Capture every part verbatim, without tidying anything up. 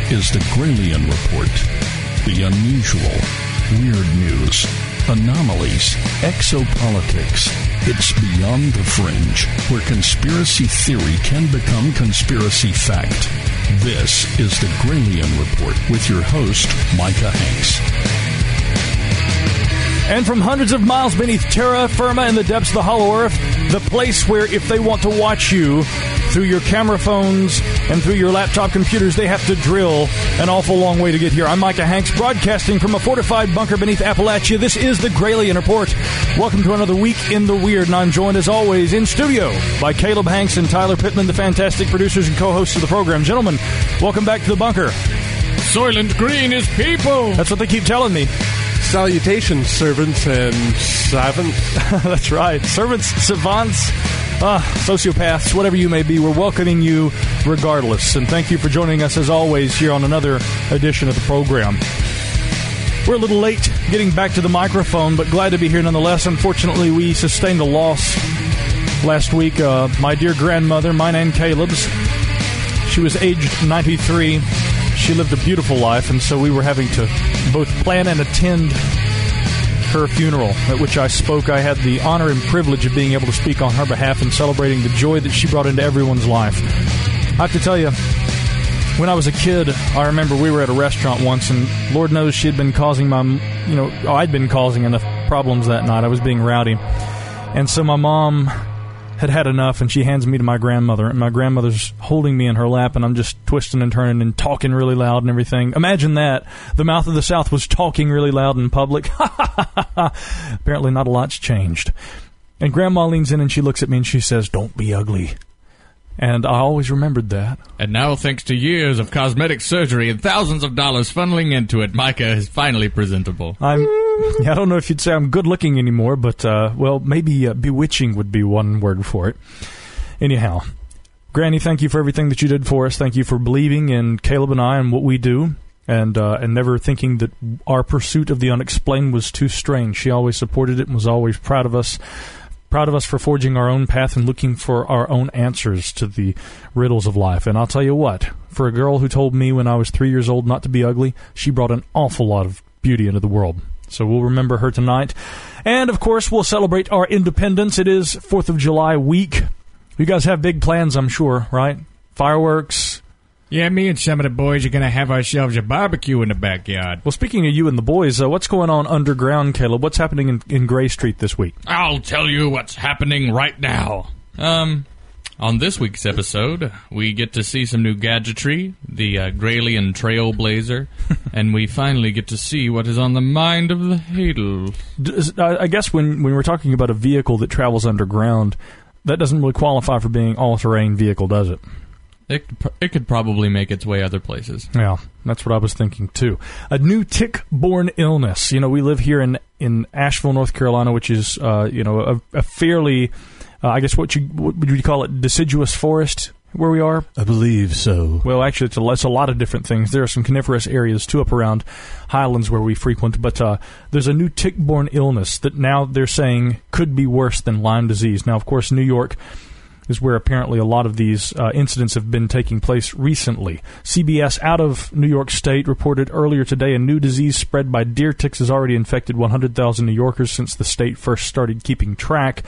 is the Gralien Report. The unusual, weird news, anomalies, exopolitics. It's beyond the fringe, where conspiracy theory can become conspiracy fact. This is the Gralien Report with your host, Micah Hanks. And from hundreds of miles beneath terra firma in the depths of the hollow earth, the place where if they want to watch you through your camera phones and through your laptop computers, they have to drill an awful long way to get here. I'm Micah Hanks, broadcasting from a fortified bunker beneath Appalachia. This is the Gralien Report. Welcome to another week in the weird, and I'm joined as always in studio by Caleb Hanks and Tyler Pittman, the fantastic producers and co-hosts of the program. Gentlemen, welcome back to the bunker. Soylent Green is people. That's what they keep telling me. Salutations, servants and savants. That's right. Servants, savants, uh, sociopaths, whatever you may be, we're welcoming you regardless. And thank you for joining us, as always, here on another edition of the program. We're a little late getting back to the microphone, but glad to be here nonetheless. Unfortunately, we sustained a loss last week. Uh, my dear grandmother, mine and Caleb's, she was aged ninety-three. She lived a beautiful life, and so we were having to both plan and attend her funeral, at which I spoke. I had the honor and privilege of being able to speak on her behalf and celebrating the joy that she brought into everyone's life. I have to tell you, when I was a kid, I remember we were at a restaurant once, and Lord knows she had been causing my, you know, I'd been causing enough problems that night. I was being rowdy. And so my mom had had enough, and she hands me to my grandmother, and my grandmother's holding me in her lap, and I'm just twisting and turning and talking really loud and everything. Imagine that. The mouth of the South was talking really loud in public. Apparently not a lot's changed. And Grandma leans in and she looks at me and she says, "Don't be ugly." And I always remembered that. And now, thanks to years of cosmetic surgery and thousands of dollars funneling into it, Micah is finally presentable. I'm, yeah, I don't know if you'd say I'm good-looking anymore, but, uh, well, maybe uh, bewitching would be one word for it. Anyhow, Granny, thank you for everything that you did for us. Thank you for believing in Caleb and I and what we do, and uh, and never thinking that our pursuit of the unexplained was too strange. She always supported it and was always proud of us. Proud of us for forging our own path and looking for our own answers to the riddles of life. And I'll tell you what, for a girl who told me when I was three years old not to be ugly, she brought an awful lot of beauty into the world. So we'll remember her tonight. And, of course, we'll celebrate our independence. It is fourth of July week. You guys have big plans, I'm sure, right? Fireworks. Yeah, me and some of the boys are going to have ourselves a barbecue in the backyard. Well, speaking of you and the boys, uh, what's going on underground, Caleb? What's happening in, in Gray Street this week? I'll tell you what's happening right now. Um, on this week's episode, we get to see some new gadgetry, the uh, Gralien Trailblazer, and we finally get to see what is on the mind of the Hadel. I guess when, when we're talking about a vehicle that travels underground, that doesn't really qualify for being all-terrain vehicle, does it? It, it could probably make its way other places. Yeah, that's what I was thinking, too. A new tick-borne illness. You know, we live here in, in Asheville, North Carolina, which is, uh, you know, a, a fairly, uh, I guess what you what would you call it, deciduous forest where we are? I believe so. Well, actually, it's a, it's a lot of different things. There are some coniferous areas, too, up around Highlands where we frequent, but uh, there's a new tick-borne illness that now they're saying could be worse than Lyme disease. Now, of course, New York is where apparently a lot of these uh, incidents have been taking place recently. C B S out of New York State reported earlier today a new disease spread by deer ticks has already infected one hundred thousand New Yorkers since the state first started keeping track.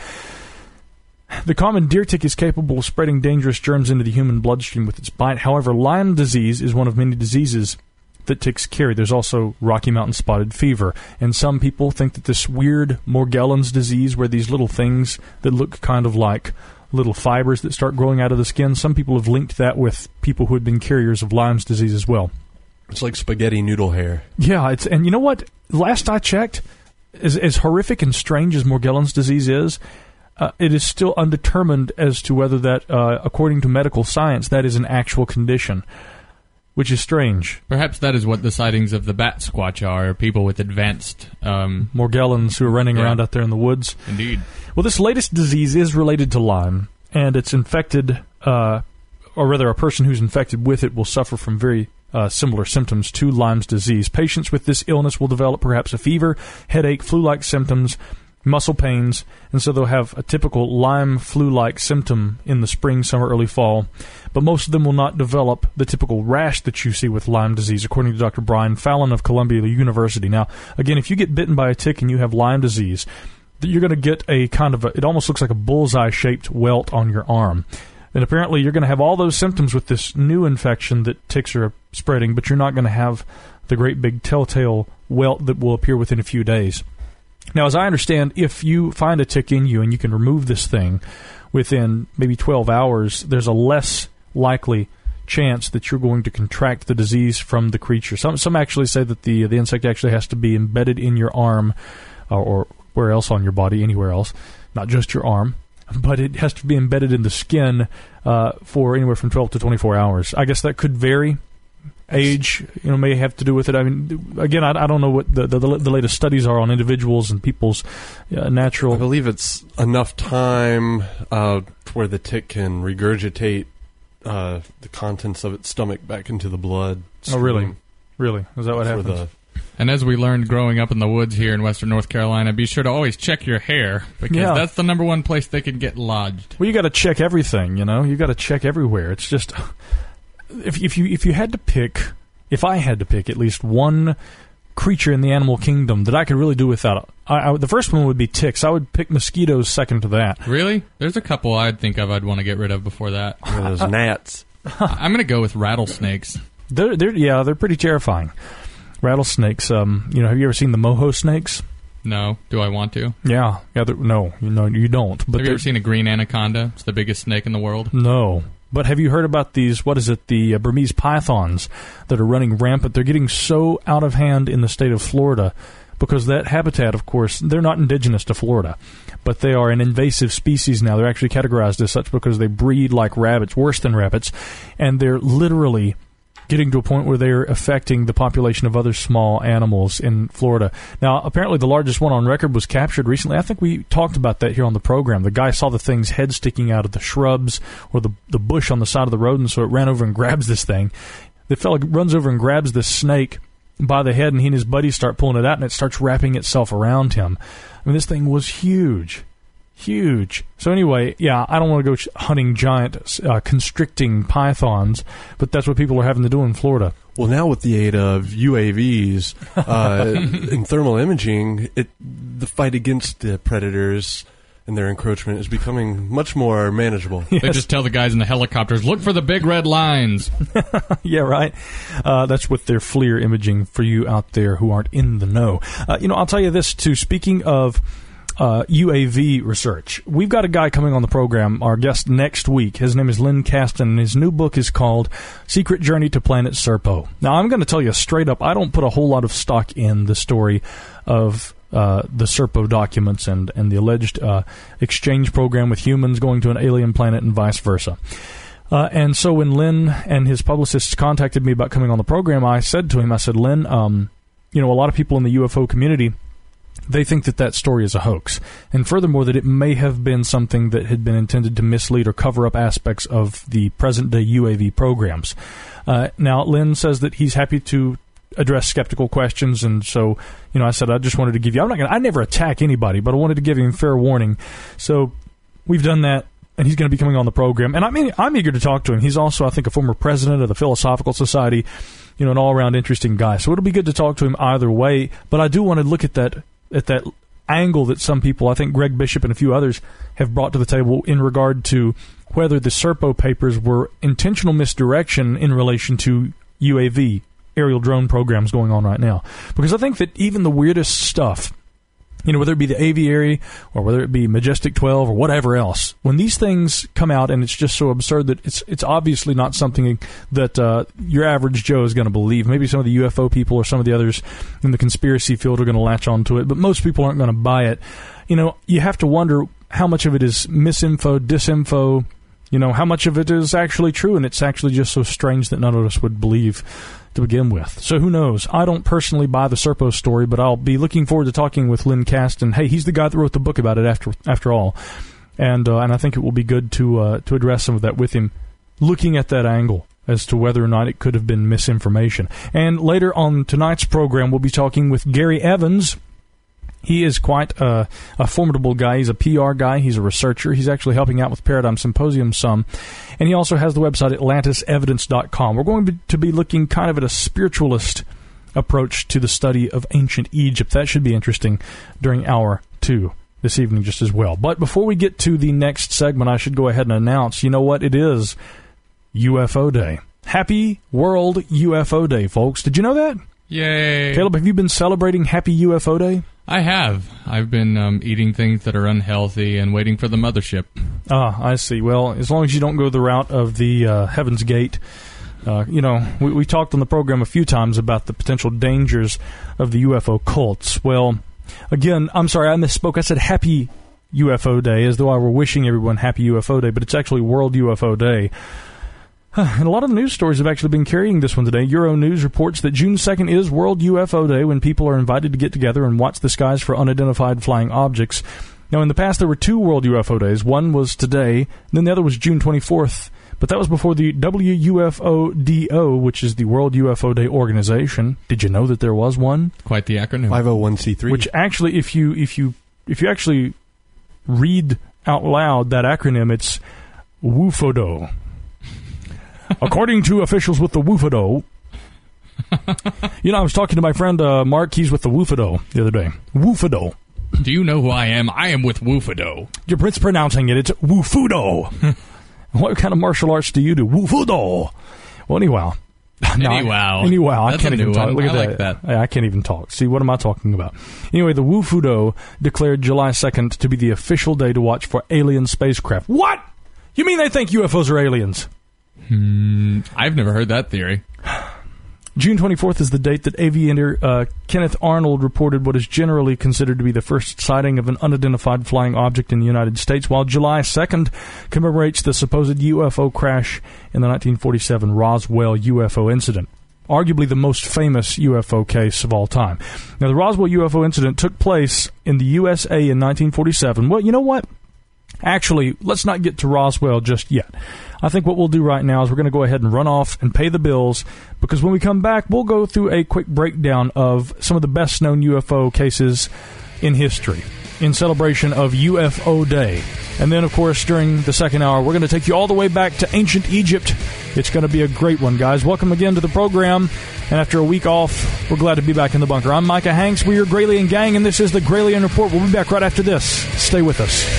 The common deer tick is capable of spreading dangerous germs into the human bloodstream with its bite. However, Lyme disease is one of many diseases that ticks carry. There's also Rocky Mountain spotted fever. And some people think that this weird Morgellons disease, where these little things that look kind of like little fibers that start growing out of the skin, some people have linked that with people who had been carriers of Lyme's disease as well. It's like spaghetti noodle hair. Yeah, it's and you know what? Last I checked, as, as horrific and strange as Morgellons disease is, uh, it is still undetermined as to whether that, uh, according to medical science, that is an actual condition, which is strange. Perhaps that is what the sightings of the bat squatch are, people with advanced Um, Morgellons who are running yeah. around out there in the woods. Indeed. Well, this latest disease is related to Lyme, and it's infected, uh, or rather a person who's infected with it will suffer from very uh, similar symptoms to Lyme's disease. Patients with this illness will develop perhaps a fever, headache, flu-like symptoms, muscle pains, and so they'll have a typical Lyme flu-like symptom in the spring, summer, early fall. But most of them will not develop the typical rash that you see with Lyme disease, according to Doctor Brian Fallon of Columbia University. Now, again, if you get bitten by a tick and you have Lyme disease, you're going to get a kind of a, it almost looks like a bullseye-shaped welt on your arm. And apparently you're going to have all those symptoms with this new infection that ticks are spreading, but you're not going to have the great big telltale welt that will appear within a few days. Now, as I understand, if you find a tick in you and you can remove this thing within maybe twelve hours, there's a less likely chance that you're going to contract the disease from the creature. Some some actually say that the the insect actually has to be embedded in your arm or, or where else on your body, anywhere else, not just your arm, but it has to be embedded in the skin uh, for anywhere from twelve to twenty-four hours. I guess that could vary. Age, you know, may have to do with it. I mean, again, I, I don't know what the, the the latest studies are on individuals and people's uh, natural. I believe it's enough time uh, where the tick can regurgitate uh, the contents of its stomach back into the blood. Oh, really? Really? Is that what happens? The, and as we learned growing up in the woods here in western North Carolina, be sure to always check your hair, because yeah. that's the number one place they can get lodged. Well, you got to check everything, you know? You got to check everywhere. It's just... If, if you if you had to pick, if I had to pick at least one creature in the animal kingdom that I could really do without, I, I, the first one would be ticks. I would pick mosquitoes second to that. Really? There's a couple I'd think of I'd want to get rid of before that. Yeah, those gnats. I'm going to go with rattlesnakes. They're, they're yeah, they're pretty terrifying. Rattlesnakes. Um, you know, have you ever seen the moho snakes? No. Do I want to? Yeah. Yeah. No. You know, you don't. But have you ever seen a green anaconda? It's the biggest snake in the world. No. But have you heard about these, what is it, the uh, Burmese pythons that are running rampant? They're getting so out of hand in the state of Florida because that habitat, of course, they're not indigenous to Florida, but they are an invasive species now. They're actually categorized as such because they breed like rabbits, worse than rabbits, and they're literally getting to a point where they're affecting the population of other small animals in Florida. Now, apparently the largest one on record was captured recently. I think we talked about that here on the program. The guy saw the thing's head sticking out of the shrubs or the the bush on the side of the road, and so it ran over and grabs this thing. The fellow runs over and grabs this snake by the head, and he and his buddies start pulling it out, and it starts wrapping itself around him. I mean, this thing was huge. Huge. So anyway, yeah, I don't want to go ch- hunting giant uh, constricting pythons, but that's what people are having to do in Florida. Well, now with the aid of U A Vs uh, and thermal imaging, it the fight against the predators and their encroachment is becoming much more manageable. Yes. They just tell the guys in the helicopters, look for the big red lines. Yeah, right. Uh, that's with their FLIR imaging for you out there who aren't in the know. Uh, you know, I'll tell you this, too. Speaking of Uh, U A V research. We've got a guy coming on the program, our guest next week. His name is Lynn Kasten, and his new book is called Secret Journey to Planet Serpo. Now, I'm going to tell you straight up, I don't put a whole lot of stock in the story of uh, the Serpo documents and, and the alleged uh, exchange program with humans going to an alien planet and vice versa. Uh, and so when Lynn and his publicists contacted me about coming on the program, I said to him, I said, Lynn, um, you know, a lot of people in the U F O community, they think that that story is a hoax. And furthermore, that it may have been something that had been intended to mislead or cover up aspects of the present-day U A V programs. Uh, now, Lynn says that he's happy to address skeptical questions, and so, you know, I said I just wanted to give you, I'm not going to, I never attack anybody, but I wanted to give him fair warning. So we've done that, and he's going to be coming on the program. And I mean, I'm eager to talk to him. He's also, I think, a former president of the Philosophical Society, you know, an all-around interesting guy. So it'll be good to talk to him either way, but I do want to look at that at that angle that some people, I think Greg Bishop and a few others, have brought to the table in regard to whether the Serpo papers were intentional misdirection in relation to U A V, aerial drone programs going on right now. Because I think that even the weirdest stuff, you know, whether it be the aviary or whether it be Majestic twelve or whatever else, when these things come out and it's just so absurd that it's it's obviously not something that uh, your average Joe is going to believe. Maybe some of the U F O people or some of the others in the conspiracy field are going to latch onto it, but most people aren't going to buy it. You know, you have to wonder how much of it is misinfo, disinfo, you know, how much of it is actually true, and it's actually just so strange that none of us would believe to begin with. So who knows? I don't personally buy the Serpo story, but I'll be looking forward to talking with Lynn Kasten. Hey, he's the guy that wrote the book about it after after all. And uh, and I think it will be good to uh, to address some of that with him, looking at that angle as to whether or not it could have been misinformation. And later on tonight's program, we'll be talking with Gary Evans. He is quite a, a formidable guy. He's a P R guy. He's a researcher. He's actually helping out with Paradigm Symposium some. And he also has the website Atlantis Evidence dot com. We're going to be looking kind of at a spiritualist approach to the study of ancient Egypt. That should be interesting during hour two this evening just as well. But before we get to the next segment, I should go ahead and announce, you know what? It is U F O Day. Happy World U F O Day, folks. Did you know that? Yay. Caleb, have you been celebrating Happy U F O Day? I have. I've been um, eating things that are unhealthy and waiting for the mothership. Ah, I see. Well, as long as you don't go the route of the uh, Heaven's Gate, uh, you know, we, we talked on the program a few times about the potential dangers of the U F O cults. Well, again, I'm sorry, I misspoke. I said Happy U F O Day, as though I were wishing everyone Happy U F O Day, but it's actually World U F O Day. And a lot of the news stories have actually been carrying this one today. Euronews reports that June second is World U F O Day, when people are invited to get together and watch the skies for unidentified flying objects. Now, in the past, there were two World U F O Days. One was today, and then the other was June twenty-fourth. But that was before the W U F O D O, which is the World U F O Day organization. Did you know that there was one? Quite the acronym. five oh one c three. Which actually, if you if you if you actually read out loud that acronym, it's W U F O D O. According to officials with the W U F O D O, you know, I was talking to my friend uh, Mark. He's with the W U F O D O the other day. W U F O D O. Do you know who I am? I am with W U F O D O. You're mispronouncing it. It's W U F O D O. What kind of martial arts do you do? W U F O D O. Well, anyhow. No, anyhow. I, anyhow. That's I can't a even new talk. one. Look at I that. like that. I, I can't even talk. See, what am I talking about? Anyway, the W U F O D O declared July second to be the official day to watch for alien spacecraft. What? You mean they think U F Os are aliens? Hmm, I've never heard that theory. June twenty-fourth is the date that aviator uh, Kenneth Arnold reported what is generally considered to be the first sighting of an unidentified flying object in the United States, while July second commemorates the supposed U F O crash in the nineteen forty-seven Roswell U F O incident, arguably the most famous U F O case of all time. Now, the Roswell U F O incident took place in the U S A in nineteen forty-seven. Well, you know what? Actually, let's not get to Roswell just yet. I think what we'll do right now is we're going to go ahead and run off and pay the bills, because when we come back, we'll go through a quick breakdown of some of the best-known U F O cases in history in celebration of U F O Day. And then, of course, during the second hour, we're going to take you all the way back to ancient Egypt. It's going to be a great one, guys. Welcome again to the program. And after a week off, we're glad to be back in the bunker. I'm Micah Hanks. We're your Gralien Gang, and this is the Gralien Report. We'll be back right after this. Stay with us.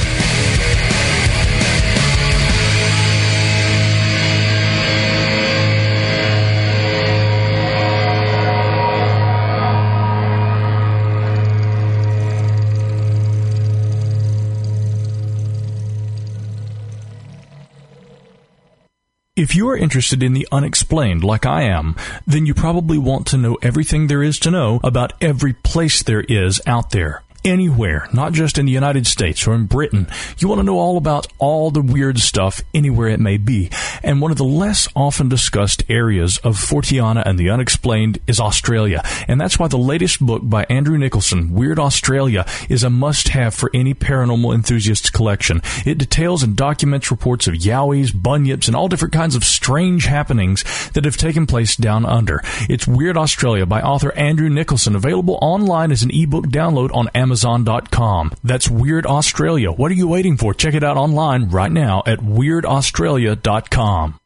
If you are interested in the unexplained, like I am, then you probably want to know everything there is to know about every place there is out there. Anywhere, not just in the United States or in Britain. You want to know all about all the weird stuff anywhere it may be. And one of the less often discussed areas of Forteana and the unexplained is Australia. And that's why the latest book by Andrew Nicholson, Weird Australia, is a must-have for any paranormal enthusiast's collection. It details and documents reports of yowies, bunyips, and all different kinds of strange happenings that have taken place down under. It's Weird Australia by author Andrew Nicholson, available online as an ebook download on Amazon dot com. That's Weird Australia. What are you waiting for? Check it out online right now at weird australia dot com.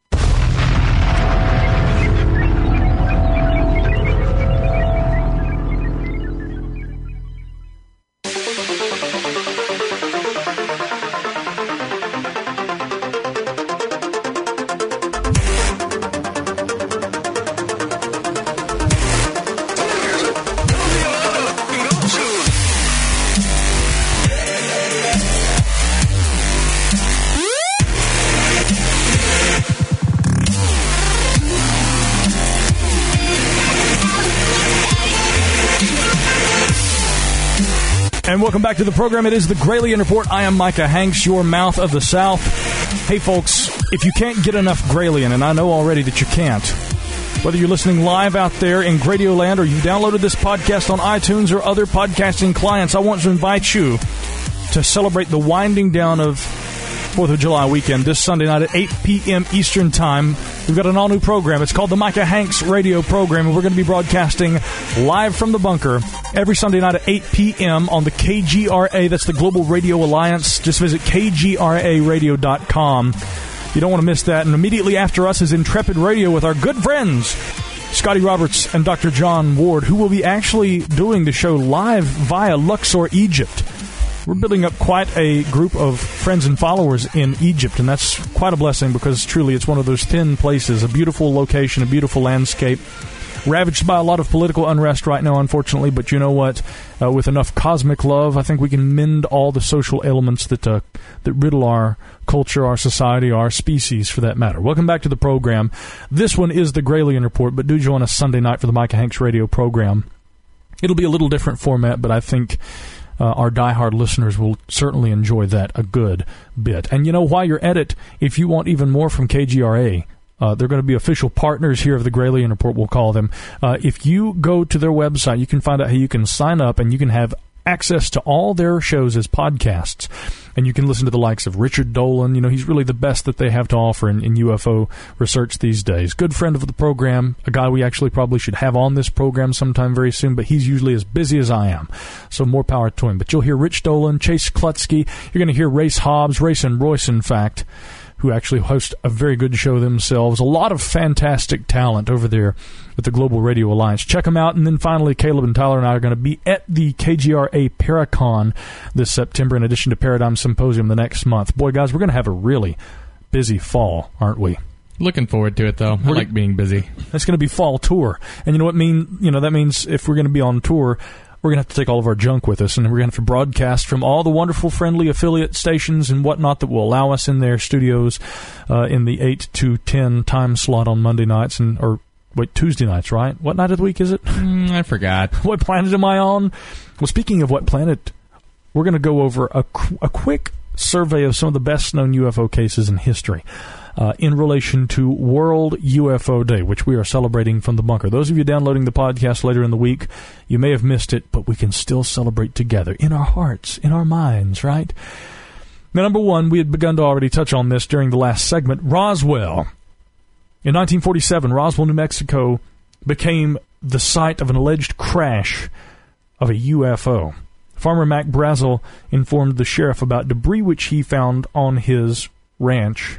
And welcome back to the program. It is the Gralien Report. I am Micah Hanks, your mouth of the South. Hey, folks, if you can't get enough Gralien, and I know already that you can't, whether you're listening live out there in Gradioland or you downloaded this podcast on iTunes or other podcasting clients, I want to invite you to celebrate the winding down of fourth of July weekend this Sunday night at eight p.m. Eastern Time. We've got an all-new program. It's called the Micah Hanks Radio Program, and we're going to be broadcasting live from the bunker every Sunday night at eight p.m. on the K G R A. That's the Global Radio Alliance. Just visit K G R A radio dot com. You don't want to miss that. And immediately after us is Intrepid Radio with our good friends, Scotty Roberts and Doctor John Ward, who will be actually doing the show live via Luxor, Egypt. We're building up quite a group of friends and followers in Egypt, and that's quite a blessing because truly it's one of those thin places, a beautiful location, a beautiful landscape, ravaged by a lot of political unrest right now, unfortunately, but you know what? Uh, with enough cosmic love, I think we can mend all the social elements that uh, that riddle our culture, our society, our species, for that matter. Welcome back to the program. This one is the Gralien Report, but do join us Sunday night for the Micah Hanks Radio program. It'll be a little different format, but I think Uh, our diehard listeners will certainly enjoy that a good bit. And, you know, while you're at it, if you want even more from K G R A, uh, they're going to be official partners here of the Gralien Report, we'll call them. Uh, if you go to their website, you can find out how you can sign up, and you can have access to all their shows as podcasts. And you can listen to the likes of Richard Dolan. You know, he's really the best that they have to offer in, in U F O research these days. Good friend of the program, a guy we actually probably should have on this program sometime very soon, but he's usually as busy as I am. So more power to him. But you'll hear Rich Dolan, Chase Klutsky. You're going to hear Race Hobbs, Race and Royce, in fact, who actually host a very good show themselves. A lot of fantastic talent over there at the Global Radio Alliance. Check them out. And then finally, Caleb and Tyler and I are going to be at the K G R A Paracon this September, in addition to Paradigm Symposium the next month. Boy, guys, we're going to have a really busy fall, aren't we? Looking forward to it, though. I We're, like being busy. It's going to be fall tour. And you know what mean? You know, that means if we're going to be on tour, we're going to have to take all of our junk with us, and we're going to have to broadcast from all the wonderful, friendly affiliate stations and whatnot that will allow us in their studios uh, in the eight to ten time slot on Monday nights, and or wait, Tuesday nights, right? What night of the week is it? Mm, I forgot. What planet am I on? Well, speaking of what planet, we're going to go over a, qu- a quick survey of some of the best-known U F O cases in history. Uh, in relation to World U F O Day, which we are celebrating from the bunker. Those of you downloading the podcast later in the week, you may have missed it, but we can still celebrate together in our hearts, in our minds, right? Now, number one, we had begun to already touch on this during the last segment. Roswell. In nineteen forty-seven, Roswell, New Mexico became the site of an alleged crash of a U F O. Farmer Mac Brazel informed the sheriff about debris which he found on his ranch.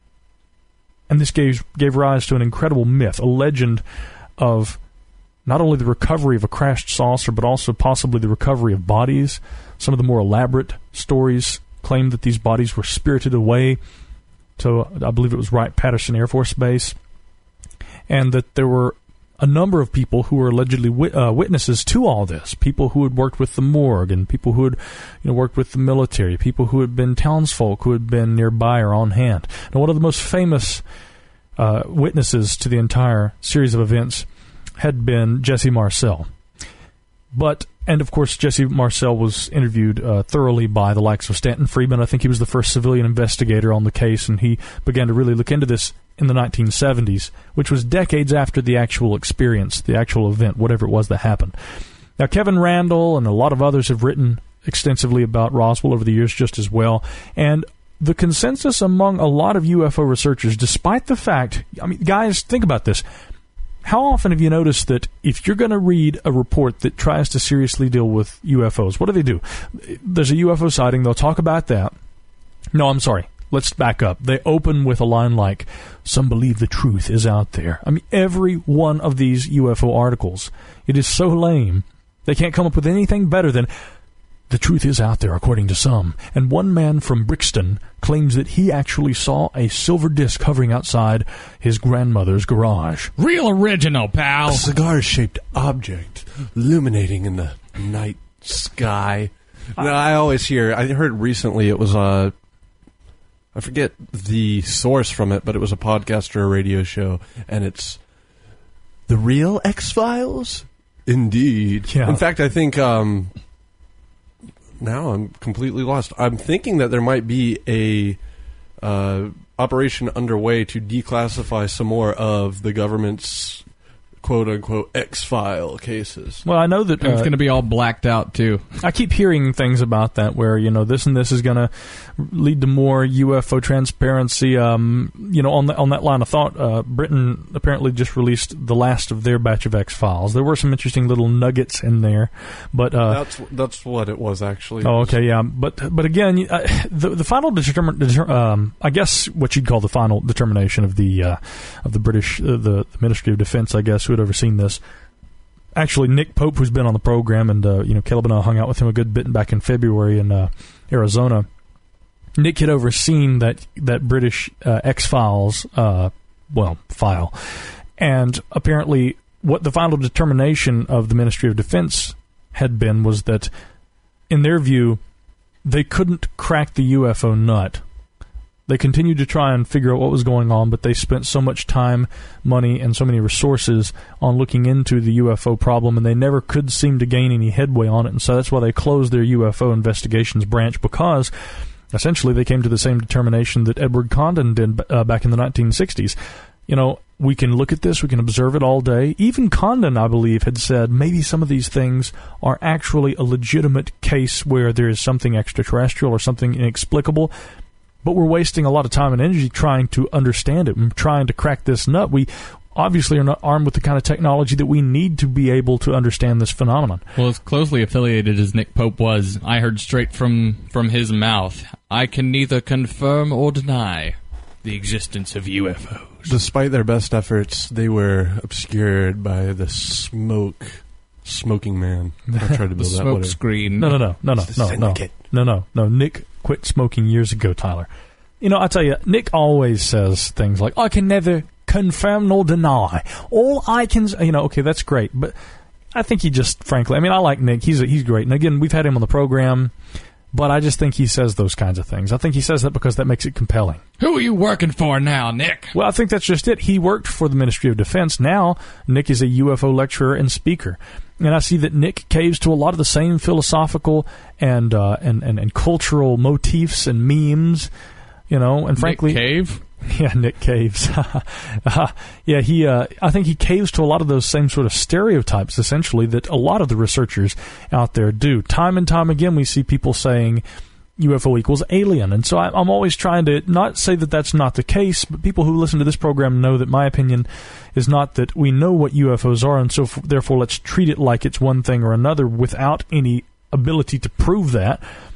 And this gave, gave rise to an incredible myth, a legend of not only the recovery of a crashed saucer, but also possibly the recovery of bodies. Some of the more elaborate stories claim that these bodies were spirited away to, I believe it was Wright-Patterson Air Force Base, and that there were a number of people who were allegedly wit- uh, witnesses to all this, people who had worked with the morgue and people who had you know, worked with the military, people who had been townsfolk who had been nearby or on hand. Now, one of the most famous uh, witnesses to the entire series of events had been Jesse Marcel. But, and of course, Jesse Marcel was interviewed uh, thoroughly by the likes of Stanton Friedman. I think he was the first civilian investigator on the case, and he began to really look into this in the nineteen seventies, which was decades after the actual experience, the actual event, whatever it was that happened. Now, Kevin Randall and a lot of others have written extensively about Roswell over the years just as well, and the consensus among a lot of U F O researchers, despite the fact, I mean, guys, think about this. How often have you noticed that if you're going to read a report that tries to seriously deal with U F Os, what do they do? There's a U F O sighting, they'll talk about that. No, I'm sorry. Let's back up. They open with a line like, some believe the truth is out there. I mean, every one of these U F O articles, it is so lame, they can't come up with anything better than, the truth is out there, according to some. And one man from Brixton claims that he actually saw a silver disc hovering outside his grandmother's garage. Real original, pal. A cigar-shaped object illuminating in the night sky. Uh, now, I always hear, I heard recently it was a, I forget the source from it, but it was a podcast or a radio show, and it's The Real X-Files? Indeed. Yeah. In fact, I think... Um, Now I'm completely lost. I'm thinking that there might be a uh, operation underway to declassify some more of the government's quote-unquote X-File cases. Well, I know that... And it's uh, going to be all blacked out, too. I keep hearing things about that where, you know, this and this is going to lead to more U F O transparency. Um, you know, on, the, on that line of thought, uh, Britain apparently just released the last of their batch of X-Files. There were some interesting little nuggets in there, but... Uh, that's that's what it was, actually. Oh, okay, yeah. But but again, uh, the the final determin- deter- um, I guess what you'd call the final determination of the uh, of the British, uh, the, the Ministry of Defense, I guess, who had overseen this. Actually, Nick Pope, who's been on the program, and uh, you know, Caleb and I hung out with him a good bit back in February in uh, Arizona. Nick had overseen that that British uh, X-Files, uh, well, file, and apparently, what the final determination of the Ministry of Defense had been was that, in their view, they couldn't crack the U F O nut. They continued to try and figure out what was going on, but they spent so much time, money, and so many resources on looking into the U F O problem, and they never could seem to gain any headway on it, and so that's why they closed their U F O investigations branch, because essentially they came to the same determination that Edward Condon did uh, back in the nineteen sixties. You know, we can look at this, we can observe it all day. Even Condon, I believe, had said maybe some of these things are actually a legitimate case where there is something extraterrestrial or something inexplicable, but we're wasting a lot of time and energy trying to understand it and trying to crack this nut. We obviously are not armed with the kind of technology that we need to be able to understand this phenomenon. Well, as closely affiliated as Nick Pope was, I heard straight from, from his mouth, I can neither confirm or deny the existence of U F Os. Despite their best efforts, they were obscured by the smoke, smoking man. I tried to The build that smoke whatever. screen. No, no, no, no, no, It's the no, no, syndicate. no, no, no. Nick quit smoking years ago, Tyler. You know, I tell you, Nick always says things like, I can neither confirm nor deny. All I can, you know, okay, that's great, but I think he just, frankly, I mean, I like Nick. He's a, he's great. And again, we've had him on the program, but I just think he says those kinds of things. I think he says that because that makes it compelling. Who are you working for now, Nick? Well, I think that's just it. He worked for the Ministry of Defense. Now, Nick is a U F O lecturer and speaker. And I see that Nick caves to a lot of the same philosophical and uh, and, and, and cultural motifs and memes, you know, and frankly... Nick Cave? Yeah, Nick caves. uh, yeah, he. Uh, I think he caves to a lot of those same sort of stereotypes, essentially, that a lot of the researchers out there do. Time and time again, we see people saying U F O equals alien, and so I, I'm always trying to not say that that's not the case, but people who listen to this program know that my opinion is not that we know what U F Os are, and so f- therefore let's treat it like it's one thing or another without any ability to prove that.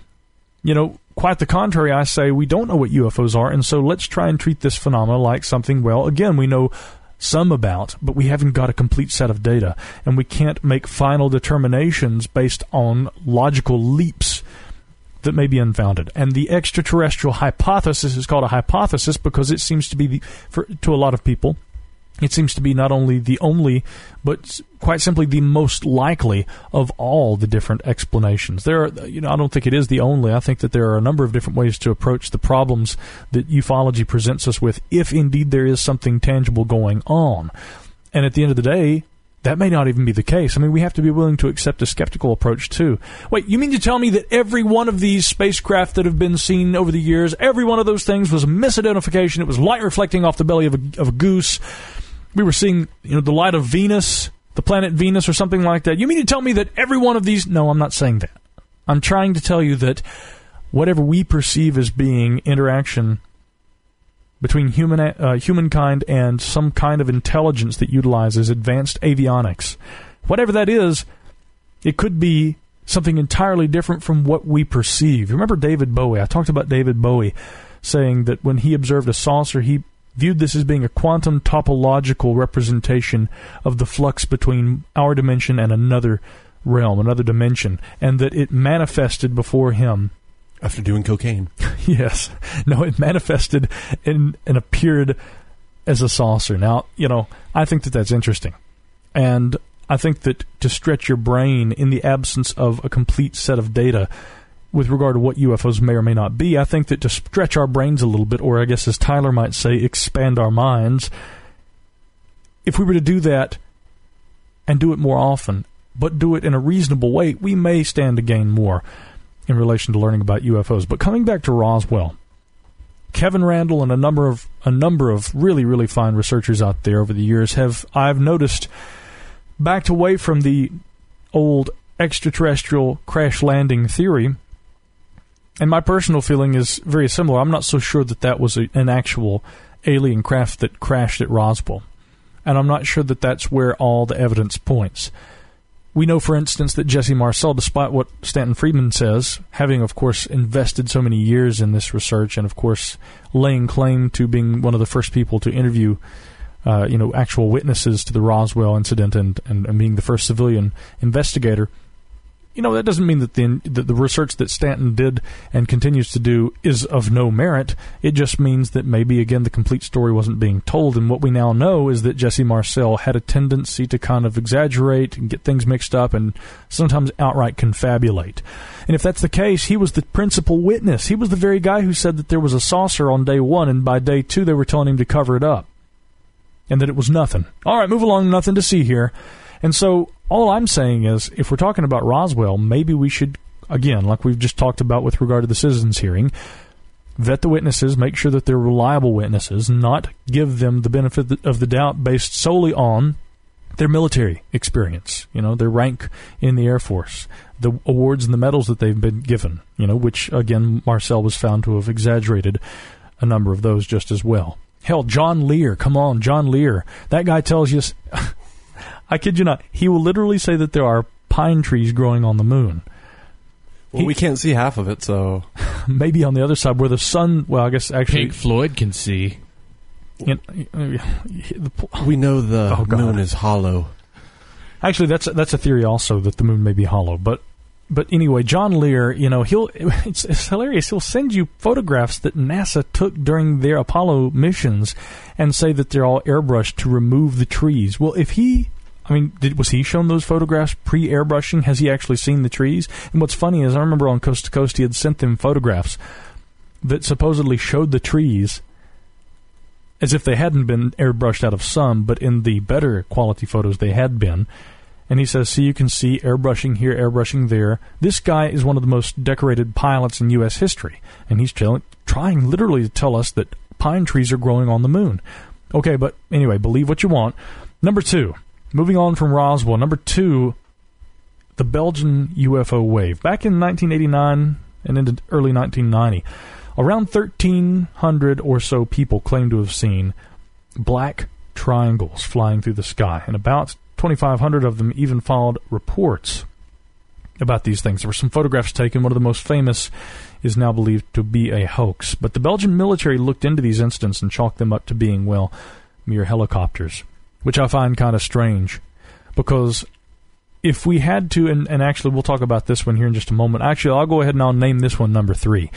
You know, quite the contrary, I say we don't know what U F Os are, and so let's try and treat this phenomena like something, well, again, we know some about, but we haven't got a complete set of data, and we can't make final determinations based on logical leaps that may be unfounded. And the extraterrestrial hypothesis is called a hypothesis because it seems to be, the, for, to a lot of people, it seems to be not only the only, but quite simply the most likely of all the different explanations. There are, you know, I don't think it is the only. I think that there are a number of different ways to approach the problems that ufology presents us with, if indeed there is something tangible going on. And at the end of the day, that may not even be the case. I mean, we have to be willing to accept a skeptical approach, too. Wait, you mean to tell me that every one of these spacecraft that have been seen over the years, every one of those things was a misidentification? It was light reflecting off the belly of a, of a goose. We were seeing, you know, the light of Venus, the planet Venus or something like that. You mean to tell me that every one of these... No, I'm not saying that. I'm trying to tell you that whatever we perceive as being interaction between human uh, humankind and some kind of intelligence that utilizes advanced avionics, whatever that is, it could be something entirely different from what we perceive. Remember David Bowie? I talked about David Bowie saying that when he observed a saucer, he viewed this as being a quantum topological representation of the flux between our dimension and another realm, another dimension, and that it manifested before him. After doing cocaine. Yes. No, it manifested and, and appeared as a saucer. Now, you know, I think that that's interesting. And I think that to stretch your brain in the absence of a complete set of data with regard to what U F Os may or may not be, I think that to stretch our brains a little bit, or I guess as Tyler might say, expand our minds, if we were to do that and do it more often, but do it in a reasonable way, we may stand to gain more in relation to learning about U F Os. But coming back to Roswell, Kevin Randall and a number of a number of really, really fine researchers out there over the years have, I've noticed, backed away from the old extraterrestrial crash landing theory. And my personal feeling is very similar. I'm not so sure that that was a, an actual alien craft that crashed at Roswell. And I'm not sure that that's where all the evidence points. We know, for instance, that Jesse Marcel, despite what Stanton Friedman says, having, of course, invested so many years in this research and, of course, laying claim to being one of the first people to interview uh, you know, actual witnesses to the Roswell incident and, and, and being the first civilian investigator, you know, that doesn't mean that the, that the research that Stanton did and continues to do is of no merit. It just means that maybe, again, the complete story wasn't being told. And what we now know is that Jesse Marcel had a tendency to kind of exaggerate and get things mixed up and sometimes outright confabulate. And if that's the case, he was the principal witness. He was the very guy who said that there was a saucer on day one, and by day two they were telling him to cover it up and that it was nothing. All right, move along, nothing to see here. And so all I'm saying is, if we're talking about Roswell, maybe we should, again, like we've just talked about with regard to the citizens' hearing, vet the witnesses, make sure that they're reliable witnesses, not give them the benefit of the doubt based solely on their military experience, you know, their rank in the Air Force, the awards and the medals that they've been given, you know, which, again, Marcel was found to have exaggerated a number of those just as well. Hell, John Lear, come on, John Lear. That guy tells you... I kid you not. He will literally say that there are pine trees growing on the moon. Well, he, we can't see half of it, so... Maybe on the other side where the sun... Well, I guess actually... Pink Floyd can see. You know, we know the oh, moon is hollow. Actually, that's that's a theory also, that the moon may be hollow. But but anyway, John Lear, you know, he'll... It's, it's hilarious. He'll send you photographs that NASA took during their Apollo missions and say that they're all airbrushed to remove the trees. Well, if he... I mean, did, was he shown those photographs pre-airbrushing? Has he actually seen the trees? And what's funny is I remember on Coast to Coast he had sent them photographs that supposedly showed the trees as if they hadn't been airbrushed out of some, but in the better quality photos they had been. And he says, see, you can see airbrushing here, airbrushing there. This guy is one of the most decorated pilots in U S history, and he's trying, trying literally to tell us that pine trees are growing on the moon. Okay, but anyway, believe what you want. Number two. Moving on from Roswell, number two, the Belgian U F O wave. Back in nineteen eighty-nine and into early nineteen ninety, around thirteen hundred or so people claimed to have seen black triangles flying through the sky, and about twenty-five hundred of them even filed reports about these things. There were some photographs taken. One of the most famous is now believed to be a hoax. But the Belgian military looked into these incidents and chalked them up to being, well, mere helicopters, which I find kind of strange, because if we had to, and, and actually we'll talk about this one here in just a moment. Actually, I'll go ahead and I'll name this one number three.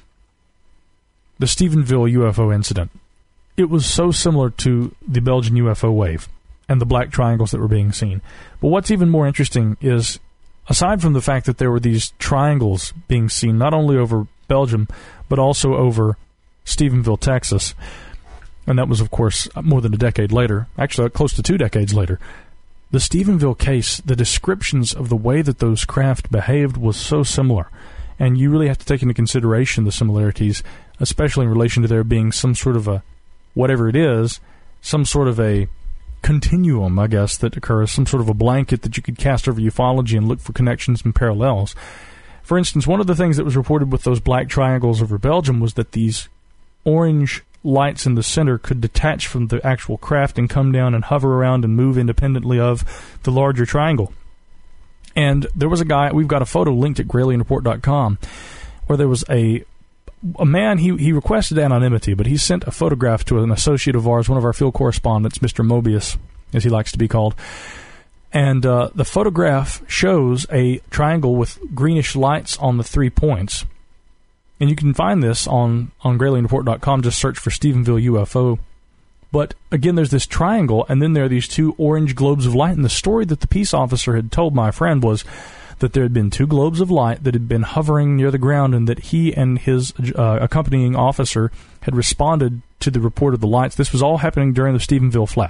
The Stephenville U F O incident. It was so similar to the Belgian U F O wave and the black triangles that were being seen. But what's even more interesting is, aside from the fact that there were these triangles being seen not only over Belgium, but also over Stephenville, Texas, and that was, of course, more than a decade later, actually close to two decades later. The Stephenville case, the descriptions of the way that those craft behaved was so similar, and you really have to take into consideration the similarities, especially in relation to there being some sort of a, whatever it is, some sort of a continuum, I guess, that occurs, some sort of a blanket that you could cast over ufology and look for connections and parallels. For instance, one of the things that was reported with those black triangles over Belgium was that these orange lights in the center could detach from the actual craft and come down and hover around and move independently of the larger triangle. And there was a guy, we've got a photo linked at Gralien Report dot com, where there was a a man, he, he requested anonymity, but he sent a photograph to an associate of ours, one of our field correspondents, Mister Mobius, as he likes to be called. And uh, the photograph shows a triangle with greenish lights on the three points. And you can find this on, on Gralien Report dot com. Just search for Stephenville U F O. But, again, there's this triangle, and then there are these two orange globes of light. And the story that the peace officer had told my friend was that there had been two globes of light that had been hovering near the ground, and that he and his uh, accompanying officer had responded to the report of the lights. This was all happening during the Stephenville flap.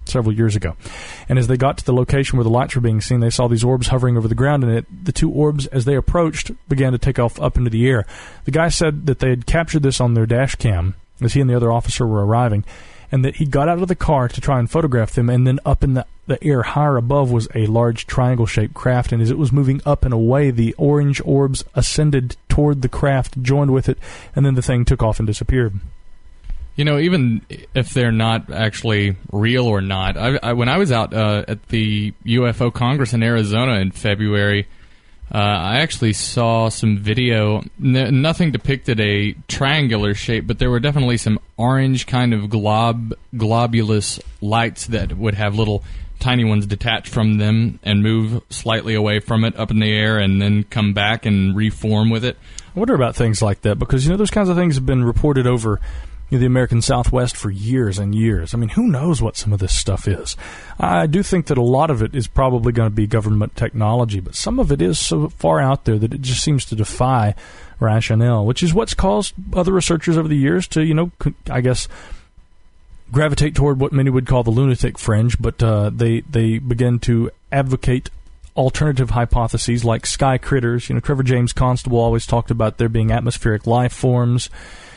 several years ago. And as they got to the location where the lights were being seen, they saw these orbs hovering over the ground, and it, the two orbs, as they approached, began to take off up into the air. The guy said that they had captured this on their dash cam as he and the other officer were arriving, and that he got out of the car to try and photograph them, and then up in the, the air higher above was a large triangle-shaped craft, and as it was moving up and away, the orange orbs ascended toward the craft, joined with it, and then the thing took off and disappeared. You know, even if they're not actually real or not, I, I, when I was out uh, at the U F O Congress in Arizona in February, uh, I actually saw some video. N- nothing depicted a triangular shape, but there were definitely some orange kind of glob globulous lights that would have little tiny ones detach from them and move slightly away from it up in the air and then come back and reform with it. I wonder about things like that because, you know, those kinds of things have been reported over you know, the American Southwest for years and years. I mean, who knows what some of this stuff is? I do think that a lot of it is probably going to be government technology, but some of it is so far out there that it just seems to defy rationale, which is what's caused other researchers over the years to, you know, I guess, gravitate toward what many would call the lunatic fringe, but uh, they, they begin to advocate alternative hypotheses like sky critters. You know, Trevor James Constable always talked about there being atmospheric life forms.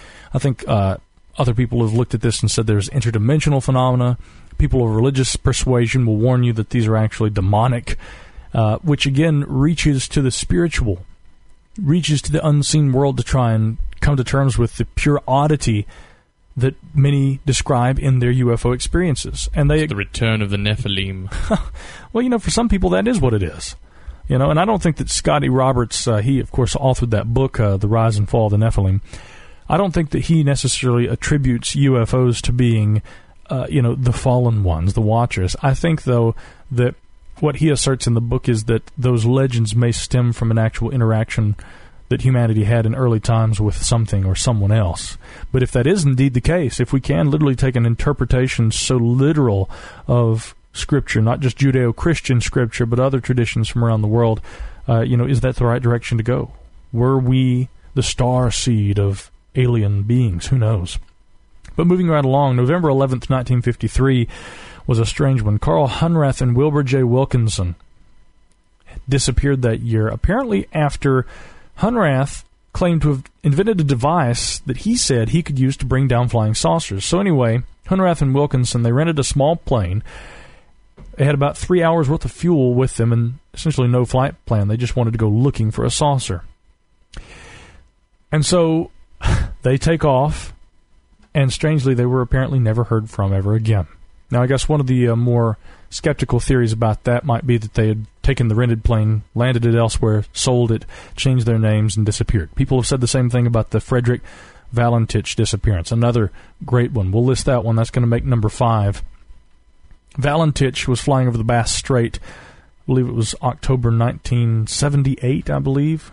I think uh, other people have looked at this and said there's interdimensional phenomena. People of religious persuasion will warn you that these are actually demonic, uh, which again reaches to the spiritual, reaches to the unseen world to try and come to terms with the pure oddity that many describe in their U F O experiences. And they it's the return of the Nephilim. Well, you know, for some people that is what it is. You know, and I don't think that Scotty Roberts, uh, he of course authored that book, uh, The Rise and Fall of the Nephilim. I don't think that he necessarily attributes U F Os to being, uh, you know, the fallen ones, the watchers. I think, though, that what he asserts in the book is that those legends may stem from an actual interaction that humanity had in early times with something or someone else. But if that is indeed the case, if we can literally take an interpretation so literal of Scripture, not just Judeo-Christian Scripture, but other traditions from around the world, uh, you know, is that the right direction to go? Were we the star seed of alien beings? Who knows? But moving right along, November eleventh, nineteen fifty-three was a strange one. Carl Hunrath and Wilbur J. Wilkinson disappeared that year, apparently after Hunrath claimed to have invented a device that he said he could use to bring down flying saucers. So anyway, Hunrath and Wilkinson, they rented a small plane. They had about three hours worth of fuel with them and essentially no flight plan. They just wanted to go looking for a saucer. And so they take off, and strangely, they were apparently never heard from ever again. Now, I guess one of the uh, more skeptical theories about that might be that they had taken the rented plane, landed it elsewhere, sold it, changed their names, and disappeared. People have said the same thing about the Frederick Valentich disappearance, another great one. We'll list that one. That's going to make number five. Valentich was flying over the Bass Strait. I believe it was October nineteen seventy-eight, I believe.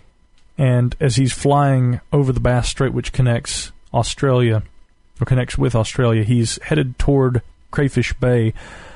And as he's flying over the Bass Strait, which connects Australia, or connects with Australia, he's headed toward Crayfish Bay.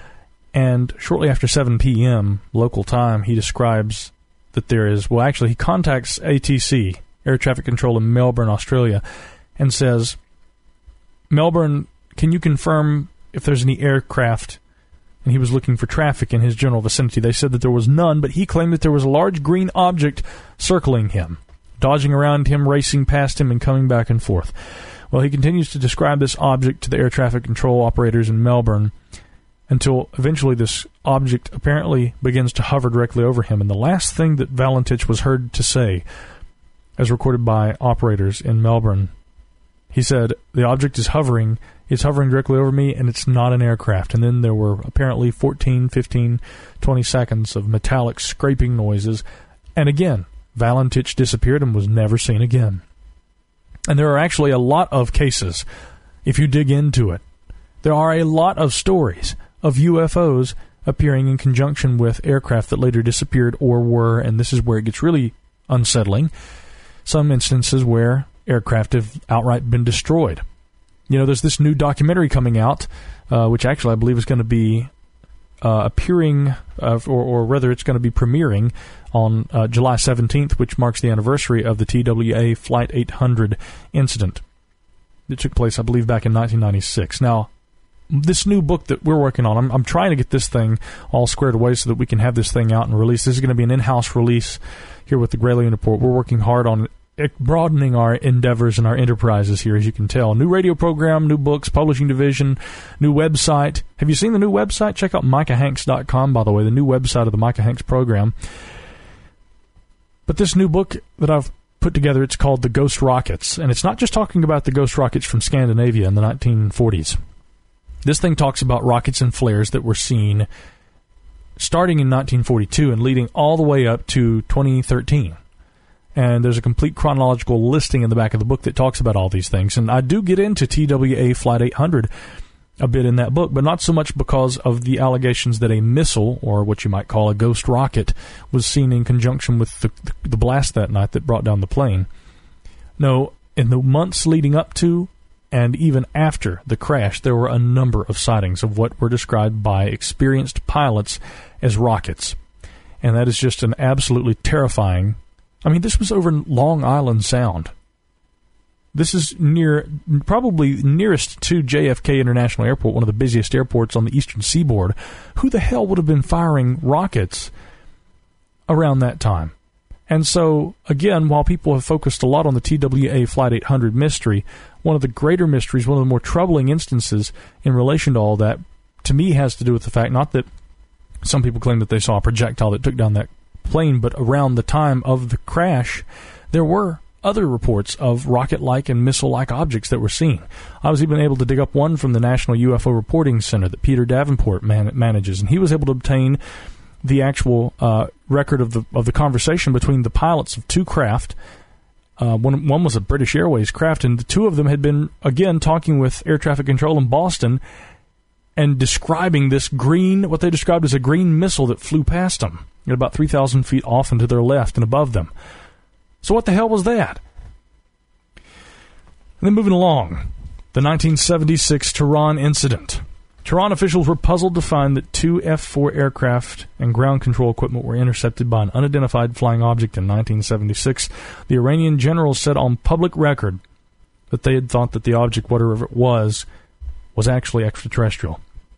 And shortly after seven p.m. local time, he describes that there is, well, actually, he contacts A T C, Air Traffic Control in Melbourne, Australia, and says, Melbourne, can you confirm if there's any aircraft? And he was looking for traffic in his general vicinity. They said that there was none, but he claimed that there was a large green object circling him, dodging around him, racing past him, and coming back and forth. Well, he continues to describe this object to the air traffic control operators in Melbourne until eventually this object apparently begins to hover directly over him. And the last thing that Valentich was heard to say, as recorded by operators in Melbourne, he said, the object is hovering, it's hovering directly over me, and it's not an aircraft. And then there were apparently fourteen, fifteen, twenty seconds of metallic scraping noises. And again, Valentich disappeared and was never seen again. And there are actually a lot of cases, if you dig into it. There are a lot of stories of U F Os appearing in conjunction with aircraft that later disappeared or were, and this is where it gets really unsettling, some instances where aircraft have outright been destroyed. You know, there's this new documentary coming out, uh, which actually I believe is going to be uh, appearing, uh, or, or rather it's going to be premiering on uh, July seventeenth, which marks the anniversary of the T W A Flight eight hundred incident. It took place, I believe, back in nineteen ninety-six. Now, this new book that we're working on, I'm, I'm trying to get this thing all squared away so that we can have this thing out and release. This is going to be an in-house release here with the Gralien Report. We're working hard on broadening our endeavors and our enterprises here, as you can tell. New radio program, new books, publishing division, new website. Have you seen the new website? Check out micah hanks dot com, by the way, the new website of the Micah Hanks program. But this new book that I've put together, it's called The Ghost Rockets, and it's not just talking about the ghost rockets from Scandinavia in the nineteen forties. This thing talks about rockets and flares that were seen starting in nineteen forty-two and leading all the way up to twenty thirteen. And there's a complete chronological listing in the back of the book that talks about all these things. And I do get into T W A Flight eight hundred a bit in that book, but not so much because of the allegations that a missile, or what you might call a ghost rocket, was seen in conjunction with the, the blast that night that brought down the plane. No, in the months leading up to and even after the crash, there were a number of sightings of what were described by experienced pilots as rockets. And that is just an absolutely terrifying... I mean, this was over Long Island Sound. This is near, probably nearest to J F K International Airport, one of the busiest airports on the eastern seaboard. Who the hell would have been firing rockets around that time? And so, again, while people have focused a lot on the T W A Flight eight hundred mystery, one of the greater mysteries, one of the more troubling instances in relation to all that, to me, has to do with the fact, not that some people claim that they saw a projectile that took down that plane, but around the time of the crash, there were other reports of rocket-like and missile-like objects that were seen. I was even able to dig up one from the National U F O Reporting Center that Peter Davenport man- manages, and he was able to obtain the actual uh, record of the of the conversation between the pilots of two craft. Uh, one, one was a British Airways craft, and the two of them had been, again, talking with air traffic control in Boston and describing this green, what they described as a green missile that flew past them at about three thousand feet off and to their left and above them. So what the hell was that? And then moving along, the nineteen seventy-six Tehran incident. Tehran officials were puzzled to find that two F four aircraft and ground control equipment were intercepted by an unidentified flying object in nineteen seventy-six. The Iranian generals said on public record that they had thought that the object, whatever it was, was actually extraterrestrial.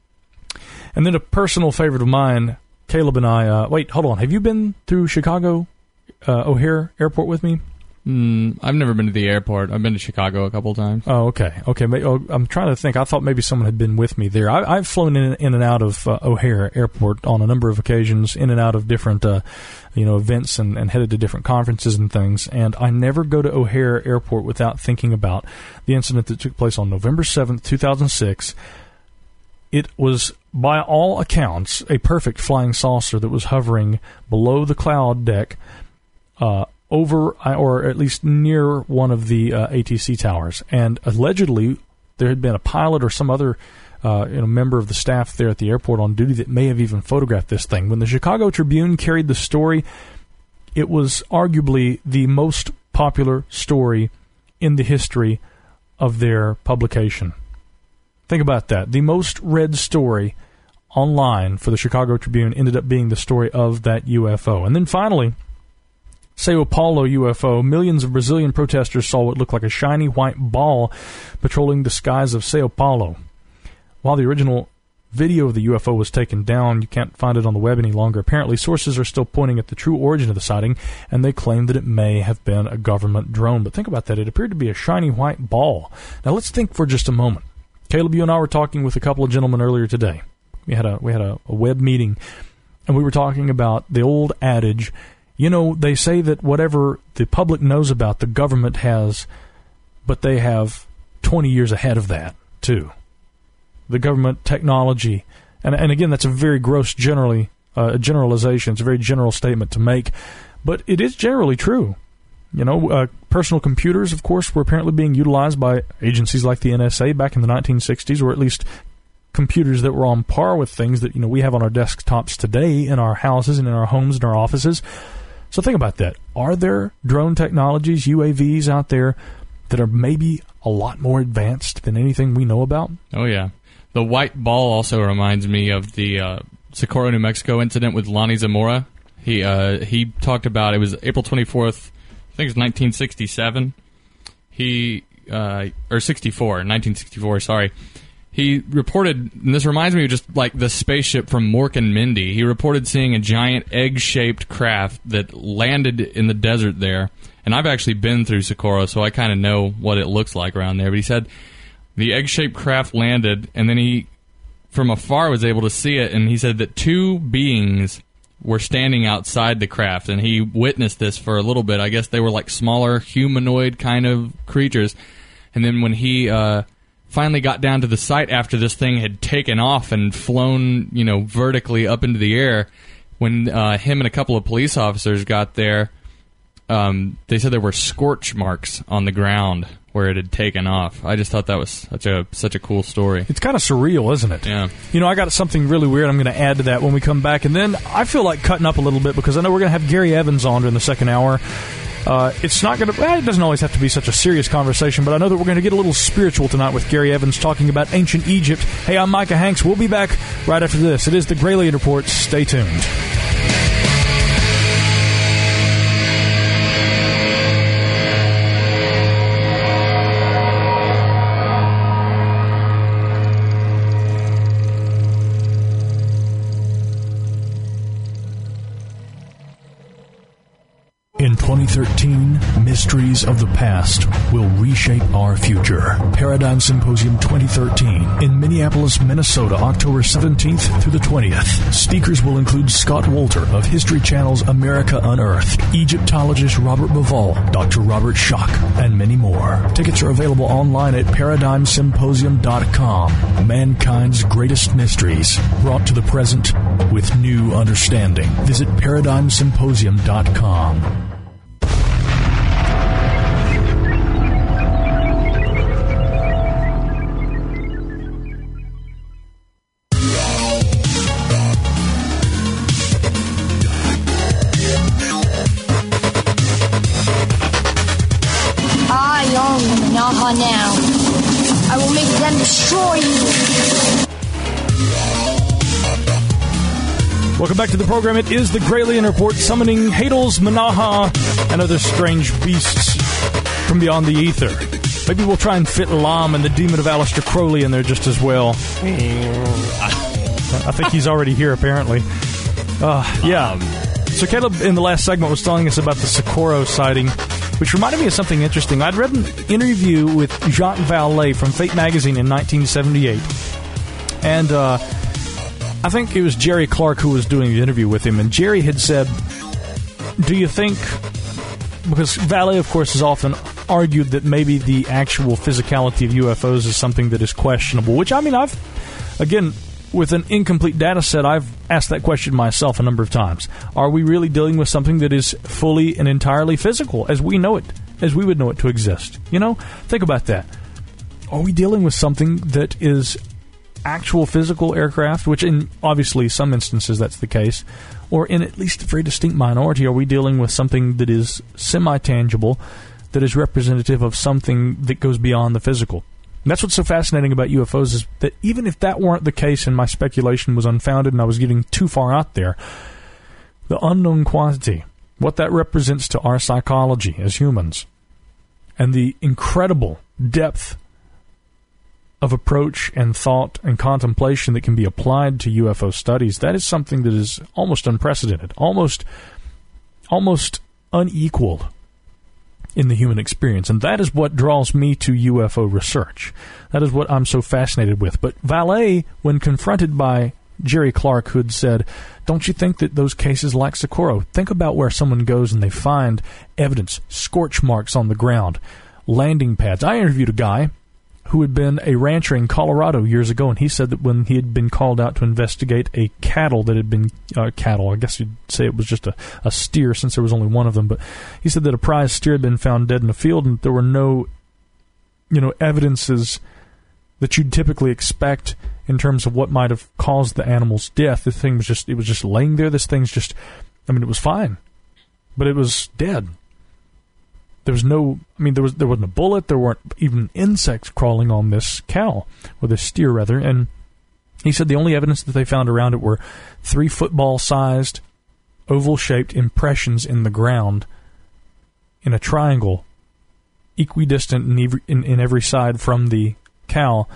And then a personal favorite of mine, Caleb and I... Uh, wait, hold on. Have you been through Chicago uh, O'Hare Airport with me? Mm, I've never been to the airport. I've been to Chicago a couple times. Oh, okay. Okay. I'm trying to think. I thought maybe someone had been with me there. I, I've flown in, in and out of uh, O'Hare Airport on a number of occasions, in and out of different uh, you know, events and, and headed to different conferences and things. And I never go to O'Hare Airport without thinking about the incident that took place on November seventh, two thousand six. It was, by all accounts, a perfect flying saucer that was hovering below the cloud deck, uh, over, or at least near one of the uh, A T C towers. And allegedly, there had been a pilot or some other uh, you know, member of the staff there at the airport on duty that may have even photographed this thing. When the Chicago Tribune carried the story, it was arguably the most popular story in the history of their publication. Think about that. The most read story online for the Chicago Tribune ended up being the story of that U F O. And then finally, Sao Paulo U F O. Millions of Brazilian protesters saw what looked like a shiny white ball patrolling the skies of Sao Paulo. While the original video of the U F O was taken down, you can't find it on the web any longer. Apparently, sources are still pointing at the true origin of the sighting, and they claim that it may have been a government drone. But think about that. It appeared to be a shiny white ball. Now, let's think for just a moment. Caleb, you and I were talking with a couple of gentlemen earlier today. We had a we had a, a web meeting, and we were talking about the old adage, you know, they say that whatever the public knows about, the government has, but they have twenty years ahead of that, too. The government technology, and and again, that's a very gross generally uh, generalization. It's a very general statement to make, but it is generally true. You know, uh, personal computers, of course, were apparently being utilized by agencies like the N S A back in the nineteen sixties, or at least computers that were on par with things that, you know, we have on our desktops today in our houses and in our homes and our offices. So think about that. Are there drone technologies, U A Vs out there that are maybe a lot more advanced than anything we know about? Oh, yeah. The white ball also reminds me of the uh, Socorro, New Mexico incident with Lonnie Zamora. He uh, he talked about, it was April twenty-fourth, I think it was nineteen sixty-seven. He, uh, or sixty-four, nineteen sixty-four, sorry. he reported, and this reminds me of just like the spaceship from Mork and Mindy. He reported seeing a giant egg-shaped craft that landed in the desert there. And I've actually been through Socorro, so I kind of know what it looks like around there. But he said the egg-shaped craft landed, and then he, from afar, was able to see it. And he said that two beings were standing outside the craft, and he witnessed this for a little bit. I guess they were like smaller humanoid kind of creatures. And then when he uh, finally got down to the site after this thing had taken off and flown, you know, vertically up into the air, when uh, him and a couple of police officers got there, um, they said there were scorch marks on the ground where it had taken off. I just thought that was such a such a cool story. It's kind of surreal, isn't it? Yeah. You know, I got something really weird I'm going to add to that when we come back. And then I feel like cutting up a little bit because I know we're going to have Gary Evans on during the second hour. Uh, it's not going to... Well, it doesn't always have to be such a serious conversation, but I know that we're going to get a little spiritual tonight with Gary Evans talking about ancient Egypt. Hey, I'm Micah Hanks. We'll be back right after this. It is the Gralien Report. Stay tuned. In twenty thirteen, Mysteries of the Past will reshape our future. Paradigm Symposium twenty thirteen in Minneapolis, Minnesota, October seventeenth through the twentieth. Speakers will include Scott Wolter of History Channel's America Unearthed, Egyptologist Robert Bauval, Doctor Robert Schock, and many more. Tickets are available online at paradigm symposium dot com. Mankind's greatest mysteries brought to the present with new understanding. Visit paradigm symposium dot com. Naha now. I will make them destroy you. Welcome back to the program. It is the Gralien Report, summoning Hadels, Manaha, and other strange beasts from beyond the ether. Maybe we'll try and fit Lam and the demon of Aleister Crowley in there just as well. I think he's already here, apparently. Uh, yeah. Um, so Caleb, in the last segment, was telling us about the Socorro sighting, which reminded me of something interesting. I'd read an interview with Jacques Vallée from Fate magazine in nineteen seventy-eight. And uh, I think it was Jerry Clark who was doing the interview with him. And Jerry had said, do you think... Because Vallée, of course, has often argued that maybe the actual physicality of U F Os is something that is questionable. Which, I mean, I've... Again... With an incomplete data set, I've asked that question myself a number of times. Are we really dealing with something that is fully and entirely physical, as we know it, as we would know it to exist? You know, think about that. Are we dealing with something that is actual physical aircraft, which in obviously some instances that's the case, or in at least a very distinct minority, are we dealing with something that is semi-tangible, that is representative of something that goes beyond the physical? And that's what's so fascinating about U F Os, is that even if that weren't the case and my speculation was unfounded and I was getting too far out there, the unknown quantity, what that represents to our psychology as humans, and the incredible depth of approach and thought and contemplation that can be applied to U F O studies, that is something that is almost unprecedented, almost, almost unequaled in the human experience. And that is what draws me to U F O research. That is what I'm so fascinated with. But Vallée, when confronted by Jerry Clark, who had said, don't you think that those cases like Socorro, think about where someone goes and they find evidence, scorch marks on the ground, landing pads. I interviewed a guy who had been a rancher in Colorado years ago, and he said that when he had been called out to investigate a cattle that had been, uh, cattle, I guess you'd say it was just a, a steer since there was only one of them, but he said that a prize steer had been found dead in a field, and there were no, you know, evidences that you'd typically expect in terms of what might have caused the animal's death. The thing was just, it was just laying there. This thing's just, I mean, it was fine, but it was dead. There was no, I mean, there was there wasn't a bullet. There weren't even insects crawling on this cow, or this steer, rather. And he said the only evidence that they found around it were three football-sized, oval-shaped impressions in the ground in a triangle, equidistant in every, in, in every side from the cow,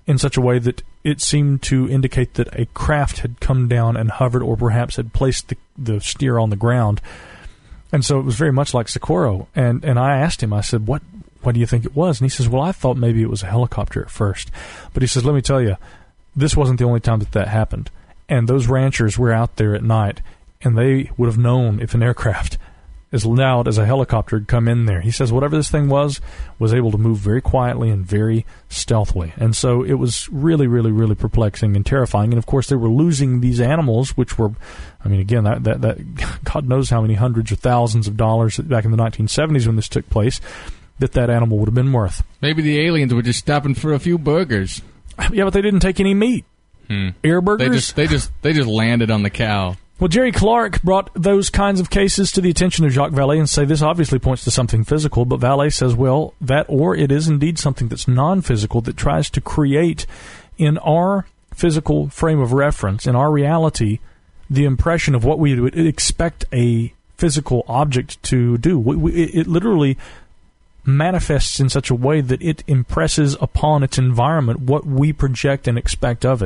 in such a way that it seemed to indicate that a craft had come down and hovered, or perhaps had placed the, the steer on the ground. And so it was very much like Socorro. And and I asked him, I said, what what do you think it was? And he says, well, I thought maybe it was a helicopter at first. But he says, let me tell you, this wasn't the only time that that happened. And those ranchers were out there at night, and they would have known if an aircraft as loud as a helicopter had come in there. He says whatever this thing was, was able to move very quietly and very stealthily. And so it was really, really, really perplexing and terrifying. And, of course, they were losing these animals, which were, I mean, again, that, that, that God knows how many hundreds or thousands of dollars back in the nineteen seventies when this took place that that animal would have been worth. Maybe the aliens were just stopping for a few burgers. Yeah, but they didn't take any meat. Hmm. Air burgers? They just, they just, they just landed on the cow. Well, Jerry Clark brought those kinds of cases to the attention of Jacques Vallée and say this obviously points to something physical, but Vallée says, well, that or it is indeed something that's non-physical that tries to create in our physical frame of reference, in our reality, the impression of what we would expect a physical object to do. We, we, it literally manifests in such a way that it impresses upon its environment what we project and expect of it,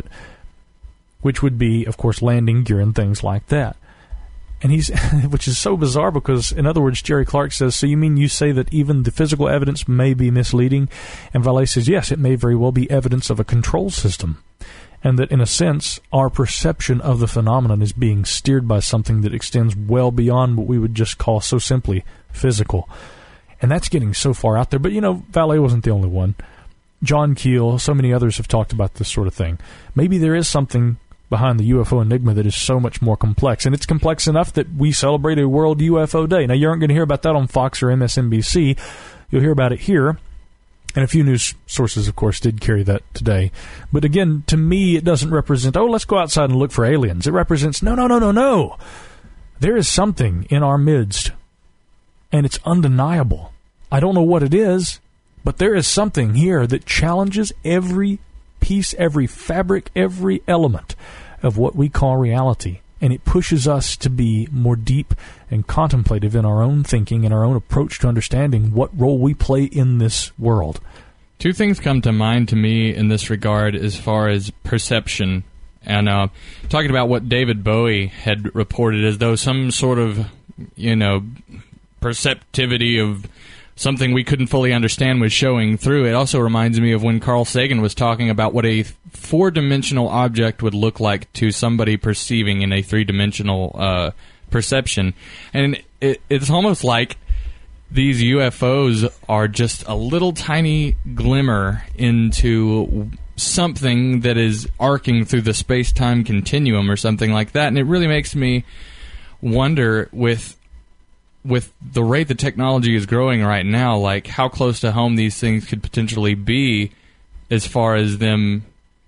which would be, of course, landing gear and things like that. And he's, which is so bizarre because, in other words, Jerry Clark says, so you mean you say that even the physical evidence may be misleading? And Vallée says, yes, it may very well be evidence of a control system. And that, in a sense, our perception of the phenomenon is being steered by something that extends well beyond what we would just call so simply physical. And that's getting so far out there. But, you know, Vallée wasn't the only one. John Keel, so many others have talked about this sort of thing. Maybe there is something behind the U F O enigma that is so much more complex. And it's complex enough that we celebrate a World U F O Day. Now, you aren't going to hear about that on Fox or M S N B C. You'll hear about it here. And a few news sources, of course, did carry that today. But again, to me, it doesn't represent, oh, let's go outside and look for aliens. It represents, no, no, no, no, no. There is something in our midst, and it's undeniable. I don't know what it is, but there is something here that challenges every piece, every fabric, every element of what we call reality. And it pushes us to be more deep and contemplative in our own thinking and our own approach to understanding what role we play in this world. Two things come to mind to me in this regard as far as perception. And uh, talking about what David Bowie had reported as though some sort of, you know, perceptivity of something we couldn't fully understand was showing through. It also reminds me of when Carl Sagan was talking about what a four-dimensional object would look like to somebody perceiving in a three-dimensional uh, perception. And it, it's almost like these U F Os are just a little tiny glimmer into something that is arcing through the space-time continuum or something like that. And it really makes me wonder with with the rate that technology is growing right now, like how close to home these things could potentially be as far as them,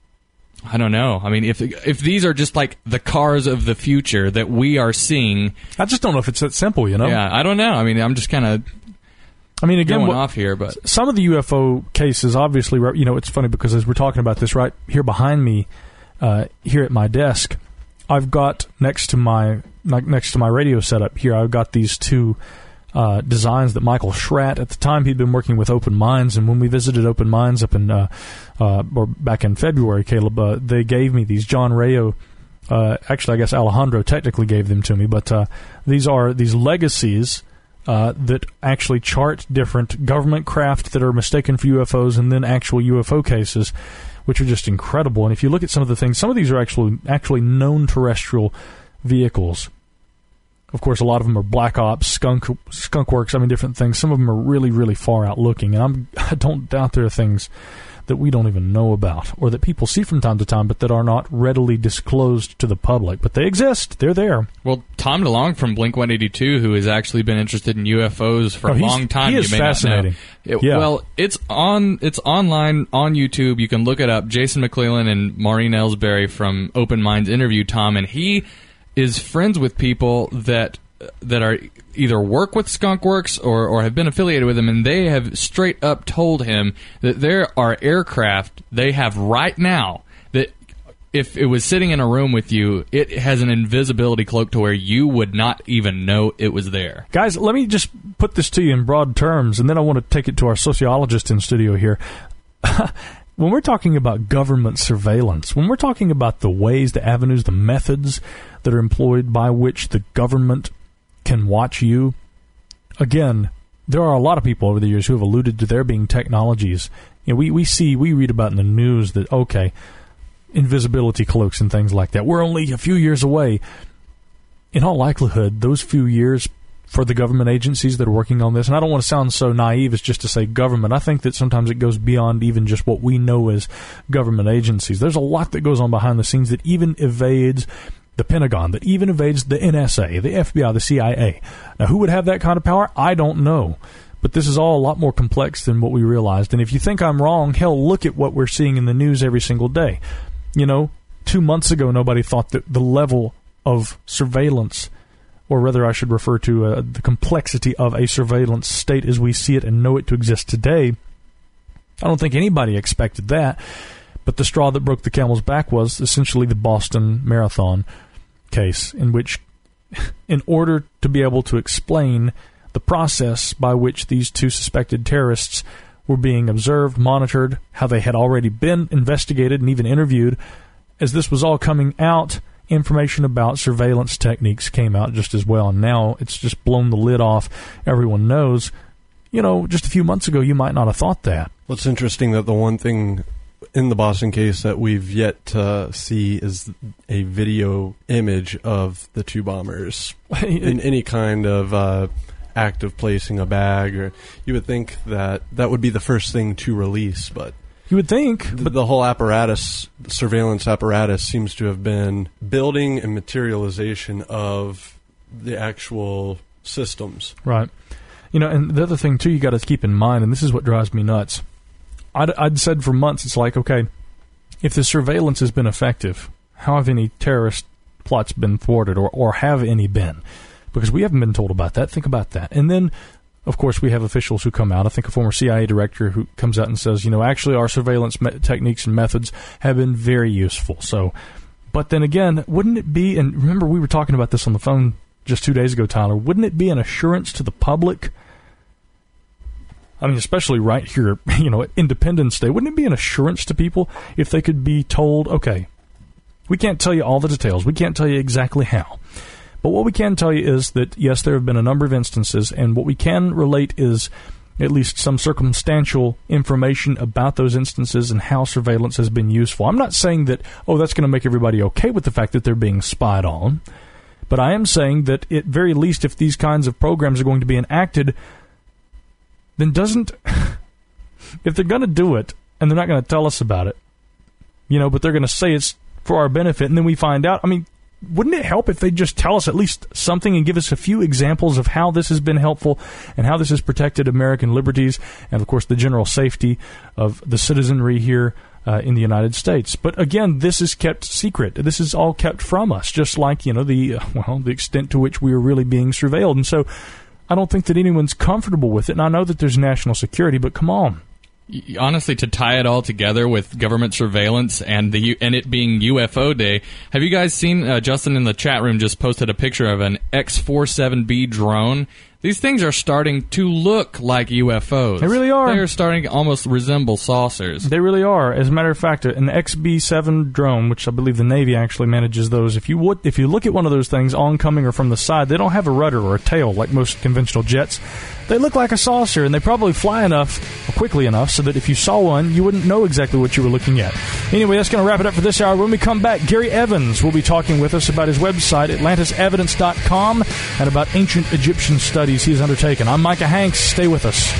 I don't know. I mean, if if these are just like the cars of the future that we are seeing. I just don't know if it's that simple, you know? Yeah, I don't know. I mean, I'm just kind of I mean, again, going what, off here, but some of the U F O cases, obviously, you know, it's funny because as we're talking about this right here behind me, uh, here at my desk, I've got next to my next to my radio setup here, I've got these two uh, designs that Michael Schratt, at the time he'd been working with Open Minds, and when we visited Open Minds up in, uh, uh, or back in February, Caleb, uh, they gave me these. John Rayo, uh, actually I guess Alejandro technically gave them to me, but uh, these are these legacies uh, that actually chart different government craft that are mistaken for U F Os and then actual U F O cases, which are just incredible. And if you look at some of the things, some of these are actually actually known terrestrial vehicles. Of course, a lot of them are Black Ops, Skunk, Skunk Works, I mean, different things. Some of them are really, really far out looking. And I'm, I don't doubt there are things that we don't even know about or that people see from time to time, but that are not readily disclosed to the public. But they exist. They're there. Well, Tom DeLonge from Blink one eighty-two, who has actually been interested in U F Os for oh, a long time, he is you may fascinating. not know. It, yeah. Well, it's on. It's online on YouTube. You can look it up. Jason McClellan and Maureen Ellsbury from Open Minds interview Tom, and he is friends with people that that are either work with Skunk Works or, or have been affiliated with them, and they have straight up told him that there are aircraft they have right now that if it was sitting in a room with you, it has an invisibility cloak to where you would not even know it was there. Guys, let me just put this to you in broad terms, and then I want to take it to our sociologist in studio here. when we're talking about government surveillance, when we're talking about the ways, the avenues, the methods that are employed by which the government can watch you, again, there are a lot of people over the years who have alluded to there being technologies. You know, we, we see, we read about in the news that, okay, invisibility cloaks and things like that. We're only a few years away. In all likelihood, those few years for the government agencies that are working on this, and I don't want to sound so naive as just to say government. I think that sometimes it goes beyond even just what we know as government agencies. There's a lot that goes on behind the scenes that even evades the Pentagon, that even evades the N S A, the F B I, the C I A. Now, who would have that kind of power? I don't know. But this is all a lot more complex than what we realized. And if you think I'm wrong, hell, look at what we're seeing in the news every single day. You know, two months ago, nobody thought that the level of surveillance, or rather I should refer to uh, the complexity of a surveillance state as we see it and know it to exist today. I don't think anybody expected that. But the straw that broke the camel's back was essentially the Boston Marathon case, in which, in order to be able to explain the process by which these two suspected terrorists were being observed, monitored, how they had already been investigated and even interviewed, as this was all coming out, information about surveillance techniques came out just as well, and now it's just blown the lid off. Everyone knows. You know, just a few months ago, you might not have thought that. Well, it's interesting that the one thing in the Boston case that we've yet to see is a video image of the two bombers in any kind of uh, act of placing a bag. Or you would think that that would be the first thing to release, but you would think, but the whole apparatus, surveillance apparatus, seems to have been building and materialization of the actual systems. Right. You know, and the other thing, too, you got to keep in mind, and this is what drives me nuts. I'd, I'd said for months, it's like, okay, if the surveillance has been effective, how have any terrorist plots been thwarted, or, or have any been? Because we haven't been told about that. Think about that. And then, of course, we have officials who come out. I think a former C I A director who comes out and says, you know, actually our surveillance me- techniques and methods have been very useful. So, but then again, wouldn't it be, and remember we were talking about this on the phone just two days ago, Tyler, wouldn't it be an assurance to the public? I mean, especially right here, you know, at Independence Day, wouldn't it be an assurance to people if they could be told, okay, we can't tell you all the details, we can't tell you exactly how, but what we can tell you is that, yes, there have been a number of instances, and what we can relate is at least some circumstantial information about those instances and how surveillance has been useful. I'm not saying that, oh, that's going to make everybody okay with the fact that they're being spied on, but I am saying that at very least if these kinds of programs are going to be enacted, then doesn't, if they're going to do it and they're not going to tell us about it, you know, but they're going to say it's for our benefit, and then we find out, I mean, wouldn't it help if they just tell us at least something and give us a few examples of how this has been helpful and how this has protected American liberties and, of course, the general safety of the citizenry here uh, in the United States? But again, this is kept secret. This is all kept from us, just like, you know, the, uh, well, the extent to which we are really being surveilled. And so I don't think that anyone's comfortable with it. And I know that there's national security, but come on. Honestly, to tie it all together with government surveillance and the and it being U F O Day, have you guys seen, uh, Justin in the chat room just posted a picture of an X forty-seven B drone? These things are starting to look like U F Os. They really are. They're starting to almost resemble saucers. They really are. As a matter of fact, an X B seven drone, which I believe the Navy actually manages those, if you would, if you look at one of those things oncoming or from the side, they don't have a rudder or a tail like most conventional jets. They look like a saucer, and they probably fly enough, or quickly enough, so that if you saw one, you wouldn't know exactly what you were looking at. Anyway, that's going to wrap it up for this hour. When we come back, Gary Evans will be talking with us about his website, Atlantis Evidence dot com, and about ancient Egyptian studies he's undertaken. I'm Micah Hanks. Stay with us.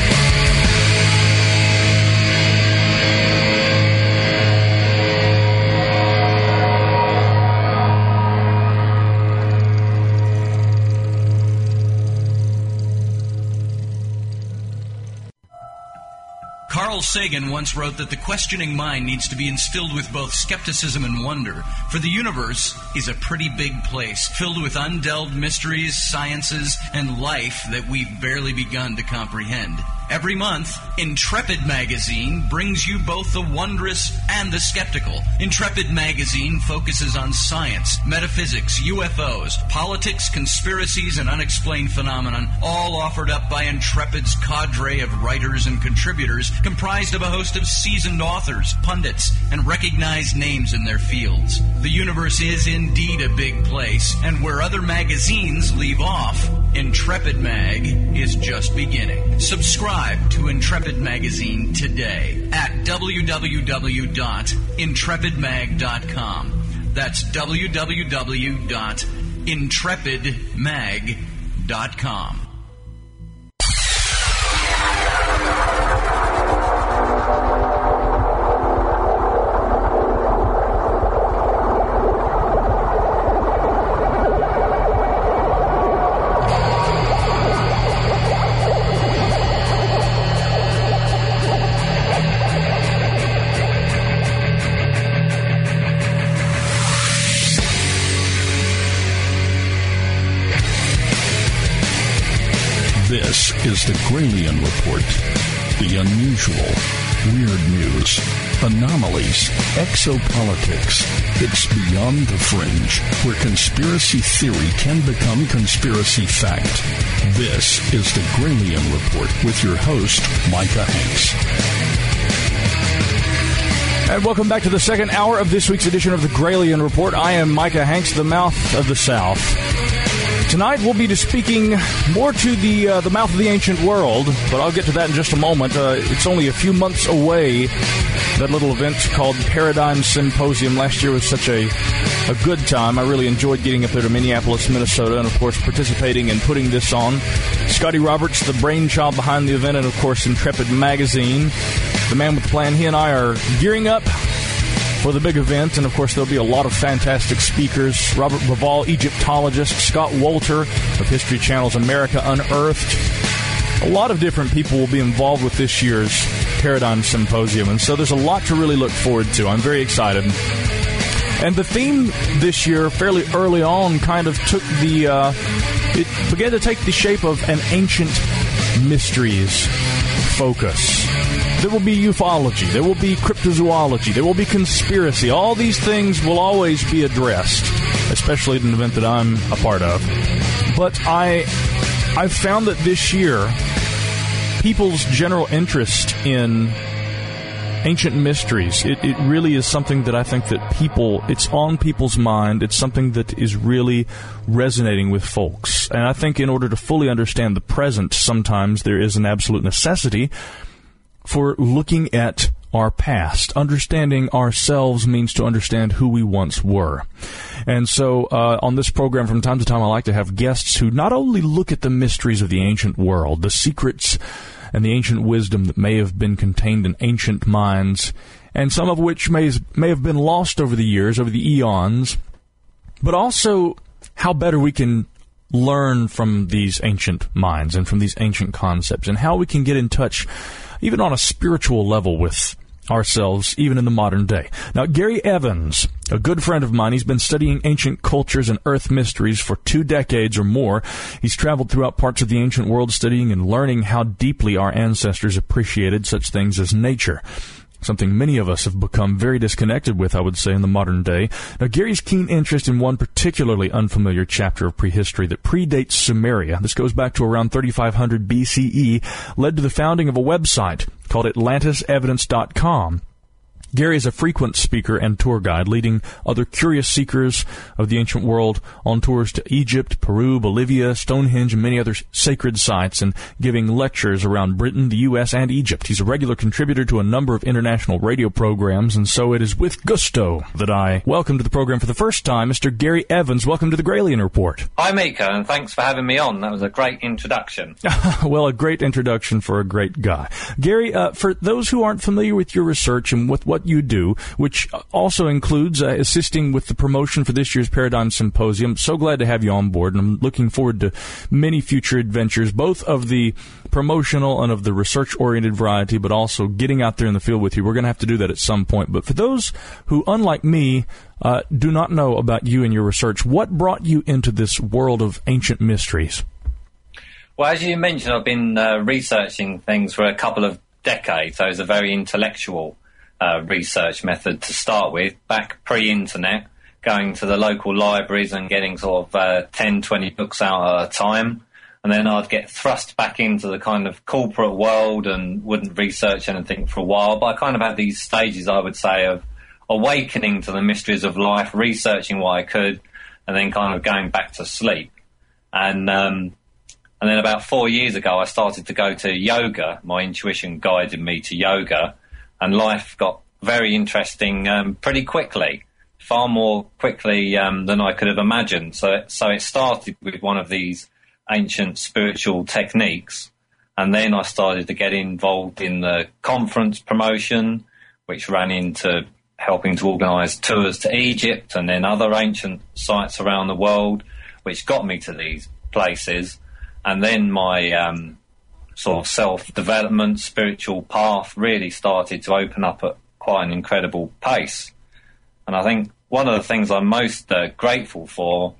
Carl Sagan once wrote that the questioning mind needs to be instilled with both skepticism and wonder, for the universe is a pretty big place, filled with undelved mysteries, sciences, and life that we've barely begun to comprehend. Every month, Intrepid Magazine brings you both the wondrous and the skeptical. Intrepid Magazine focuses on science, metaphysics, U F Os, politics, conspiracies, and unexplained phenomenon, all offered up by Intrepid's cadre of writers and contributors comprised of a host of seasoned authors, pundits, and recognized names in their fields. The universe is indeed a big place, and where other magazines leave off, Intrepid Mag is just beginning. Subscribe to Intrepid Magazine today at w w w dot intrepid mag dot com. That's w w w dot intrepid mag dot com. This is the Gralien Report. The unusual, weird news, anomalies, exopolitics. It's beyond the fringe, where conspiracy theory can become conspiracy fact. This is the Gralien Report with your host, Micah Hanks. And welcome back to the second hour of this week's edition of the Gralien Report. I am Micah Hanks, the mouth of the South. Tonight we'll be speaking more to the uh, the mouth of the ancient world, but I'll get to that in just a moment. Uh, it's only a few months away, that little event called Paradigm Symposium. Last year was such a, a good time. I really enjoyed getting up there to Minneapolis, Minnesota, and, of course, participating and putting this on. Scotty Roberts, the brainchild behind the event, and, of course, Intrepid Magazine, the man with the plan. He and I are gearing up for the big event, and of course there'll be a lot of fantastic speakers. Robert Bauval, Egyptologist, Scott Wolter of History Channel's America Unearthed. A lot of different people will be involved with this year's Paradigm Symposium, and so there's a lot to really look forward to. I'm very excited. And the theme this year, fairly early on, kind of took the, uh, it began to take the shape of an ancient mysteries focus. There will be ufology. There will be cryptozoology. There will be conspiracy. All these things will always be addressed, especially at an event that I'm a part of. But I, I've found that this year, people's general interest in ancient mysteries, it, it really is something that I think that people, it's on people's mind. It's something that is really resonating with folks. And I think in order to fully understand the present, sometimes there is an absolute necessity for looking at our past. Understanding ourselves means to understand who we once were. And so uh, on this program, from time to time, I like to have guests who not only look at the mysteries of the ancient world, the secrets and the ancient wisdom that may have been contained in ancient minds, and some of which may, may have been lost over the years, over the eons, but also how better we can learn from these ancient minds and from these ancient concepts, and how we can get in touch even on a spiritual level with ourselves, even in the modern day. Now, Gary Evans, a good friend of mine, he's been studying ancient cultures and earth mysteries for two decades or more. He's traveled throughout parts of the ancient world studying and learning how deeply our ancestors appreciated such things as nature. Something many of us have become very disconnected with, I would say, in the modern day. Now, Gary's keen interest in one particularly unfamiliar chapter of prehistory that predates Sumeria, this goes back to around thirty-five hundred B C E, led to the founding of a website called Atlantis Evidence dot com. Gary is a frequent speaker and tour guide, leading other curious seekers of the ancient world on tours to Egypt, Peru, Bolivia, Stonehenge, and many other sacred sites, and giving lectures around Britain, the U S, and Egypt. He's a regular contributor to a number of international radio programs, and so it is with gusto that I welcome to the program for the first time Mister Gary Evans. Welcome to the Gralien Report. Hi, Mika, and thanks for having me on. That was a great introduction. Well, a great introduction for a great guy. Gary, uh, for those who aren't familiar with your research and with what you do, which also includes uh, assisting with the promotion for this year's Paradigm Symposium. So glad to have you on board, and I'm looking forward to many future adventures, both of the promotional and of the research-oriented variety, but also getting out there in the field with you. We're going to have to do that at some point. But for those who, unlike me, uh, do not know about you and your research, what brought you into this world of ancient mysteries? Well, as you mentioned, I've been uh, researching things for a couple of decades, so it's a very intellectual uh, research method to start with, back pre-internet, going to the local libraries and getting sort of uh, ten, twenty books out at a time. And then I'd get thrust back into the kind of corporate world and wouldn't research anything for a while. But I kind of had these stages, I would say, of awakening to the mysteries of life, researching what I could, and then kind of going back to sleep. And um, and then about four years ago, I started to go to yoga. My intuition guided me to yoga, and life got very interesting um, pretty quickly, far more quickly um, than I could have imagined. So, so it started with one of these ancient spiritual techniques, and then I started to get involved in the conference promotion, which ran into helping to organise tours to Egypt and then other ancient sites around the world, which got me to these places. And then my um, sort of self-development, spiritual path really started to open up at quite an incredible pace. And I think one of the things I'm most uh, grateful for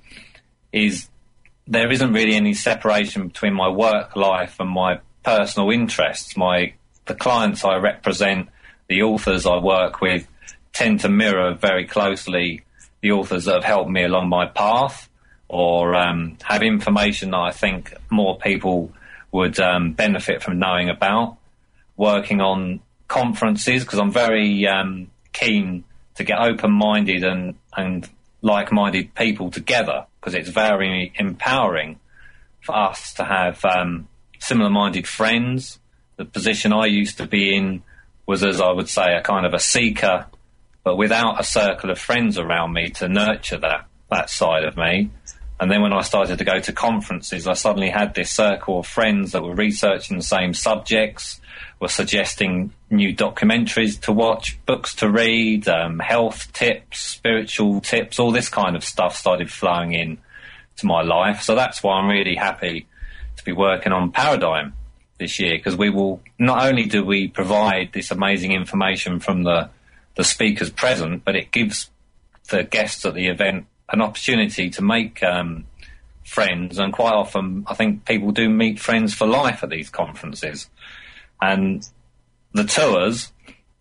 is there isn't really any separation between my work life and my personal interests. My the clients I represent, the authors I work with, tend to mirror very closely the authors that have helped me along my path, or um, have information that I think more people would um, benefit from knowing about. Working on conferences, because I'm very um, keen to get open-minded and, and like-minded people together, because it's very empowering for us to have um, similar-minded friends. The position I used to be in was, as I would say, a kind of a seeker, but without a circle of friends around me to nurture that, that side of me. And then when I started to go to conferences, I suddenly had this circle of friends that were researching the same subjects, were suggesting new documentaries to watch, books to read, um, health tips, spiritual tips, all this kind of stuff started flowing in to my life. So that's why I'm really happy to be working on Paradigm this year, because we will, not only do we provide this amazing information from the, the speakers present, but it gives the guests at the event an opportunity to make um, friends. And quite often, I think people do meet friends for life at these conferences. And the tours,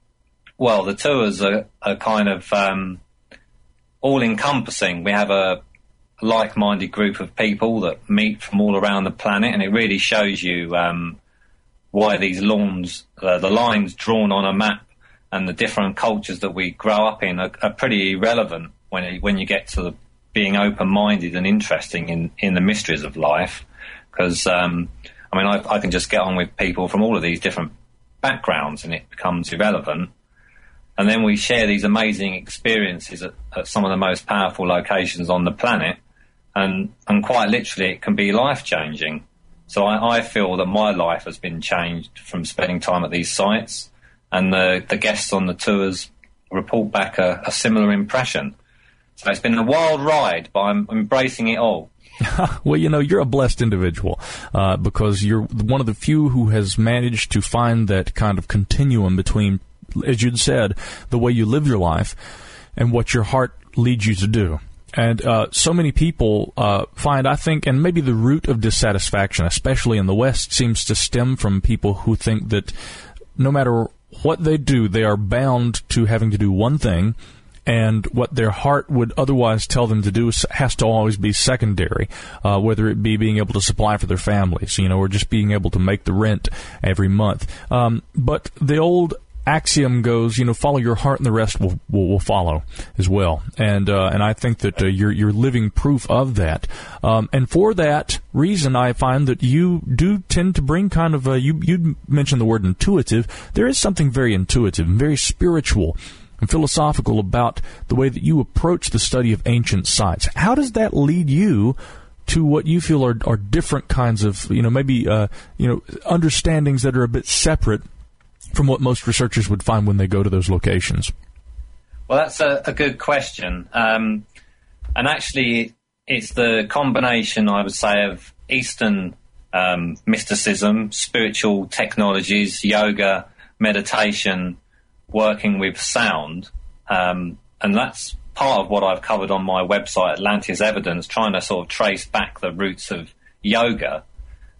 well, the tours are, are kind of um, all-encompassing. We have a like-minded group of people that meet from all around the planet, and it really shows you um, why these lawns, uh, the lines drawn on a map and the different cultures that we grow up in are, are pretty irrelevant when it, when you get to the, being open-minded and interesting in, in the mysteries of life. Because, um, I mean, I, I can just get on with people from all of these different backgrounds and it becomes irrelevant. And then we share these amazing experiences at, at some of the most powerful locations on the planet. And, and quite literally, it can be life-changing. So I, I feel that my life has been changed from spending time at these sites. And the, the guests on the tours report back a, a similar impression. So it's been a wild ride, but I'm embracing it all. Well, you know, you're a blessed individual uh, because you're one of the few who has managed to find that kind of continuum between, as you'd said, the way you live your life and what your heart leads you to do. And uh, so many people uh, find, I think, and maybe the root of dissatisfaction, especially in the West, seems to stem from people who think that no matter what they do, they are bound to having to do one thing, and what their heart would otherwise tell them to do has to always be secondary, uh, whether it be being able to supply for their families, you know, or just being able to make the rent every month. Um, but the old axiom goes, you know, follow your heart and the rest will will, will follow as well. And uh, and I think that uh, you're you're living proof of that. Um, and for that reason, I find that you do tend to bring kind of a, you you mentioned the word intuitive. There is something very intuitive and very spiritual and philosophical about the way that you approach the study of ancient sites. How does that lead you to what you feel are, are different kinds of, you know, maybe, uh, you know, understandings that are a bit separate from what most researchers would find when they go to those locations? Well, that's a, a good question. Um, and actually, it's the combination, I would say, of Eastern um, mysticism, spiritual technologies, yoga, meditation, working with sound, um, and that's part of what I've covered on my website, Atlantis Evidence, trying to sort of trace back the roots of yoga.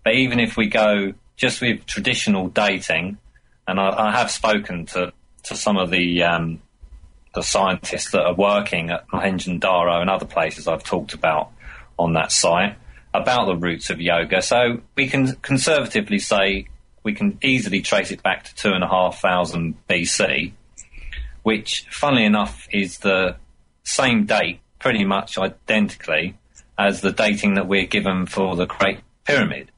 But even if we go just with traditional dating, and I, I have spoken to, to some of the um, the scientists that are working at Mohenjo-Daro and other places I've talked about on that site about the roots of yoga. So we can conservatively say we can easily trace it back to two and a half thousand B C, which, funnily enough, is the same date, pretty much identically, as the dating that we're given for the Great Pyramid.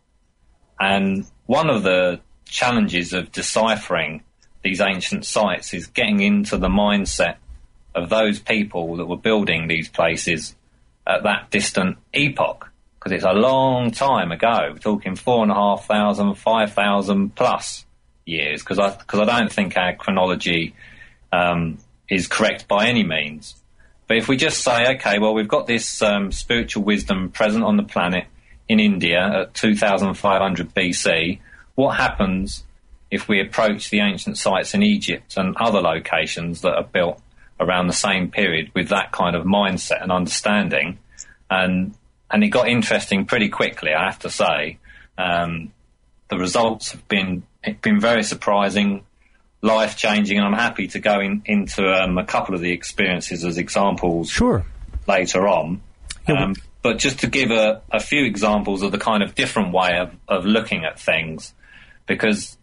And one of the challenges of deciphering these ancient sites is getting into the mindset of those people that were building these places at that distant epoch, because it's a long time ago. We're talking four and a half thousand, five thousand plus years, because I, cause I don't think our chronology um, is correct by any means. But if we just say, okay, well, we've got this um, spiritual wisdom present on the planet in India at two thousand five hundred B C, what happens if we approach the ancient sites in Egypt and other locations that are built around the same period with that kind of mindset and understanding? And and it got interesting pretty quickly, I have to say. Um, the results have been been very surprising, life-changing, and I'm happy to go in, into um, a couple of the experiences as examples sure. later on. Yeah, um, but just to give a, a few examples of the kind of different way of, of looking at things, because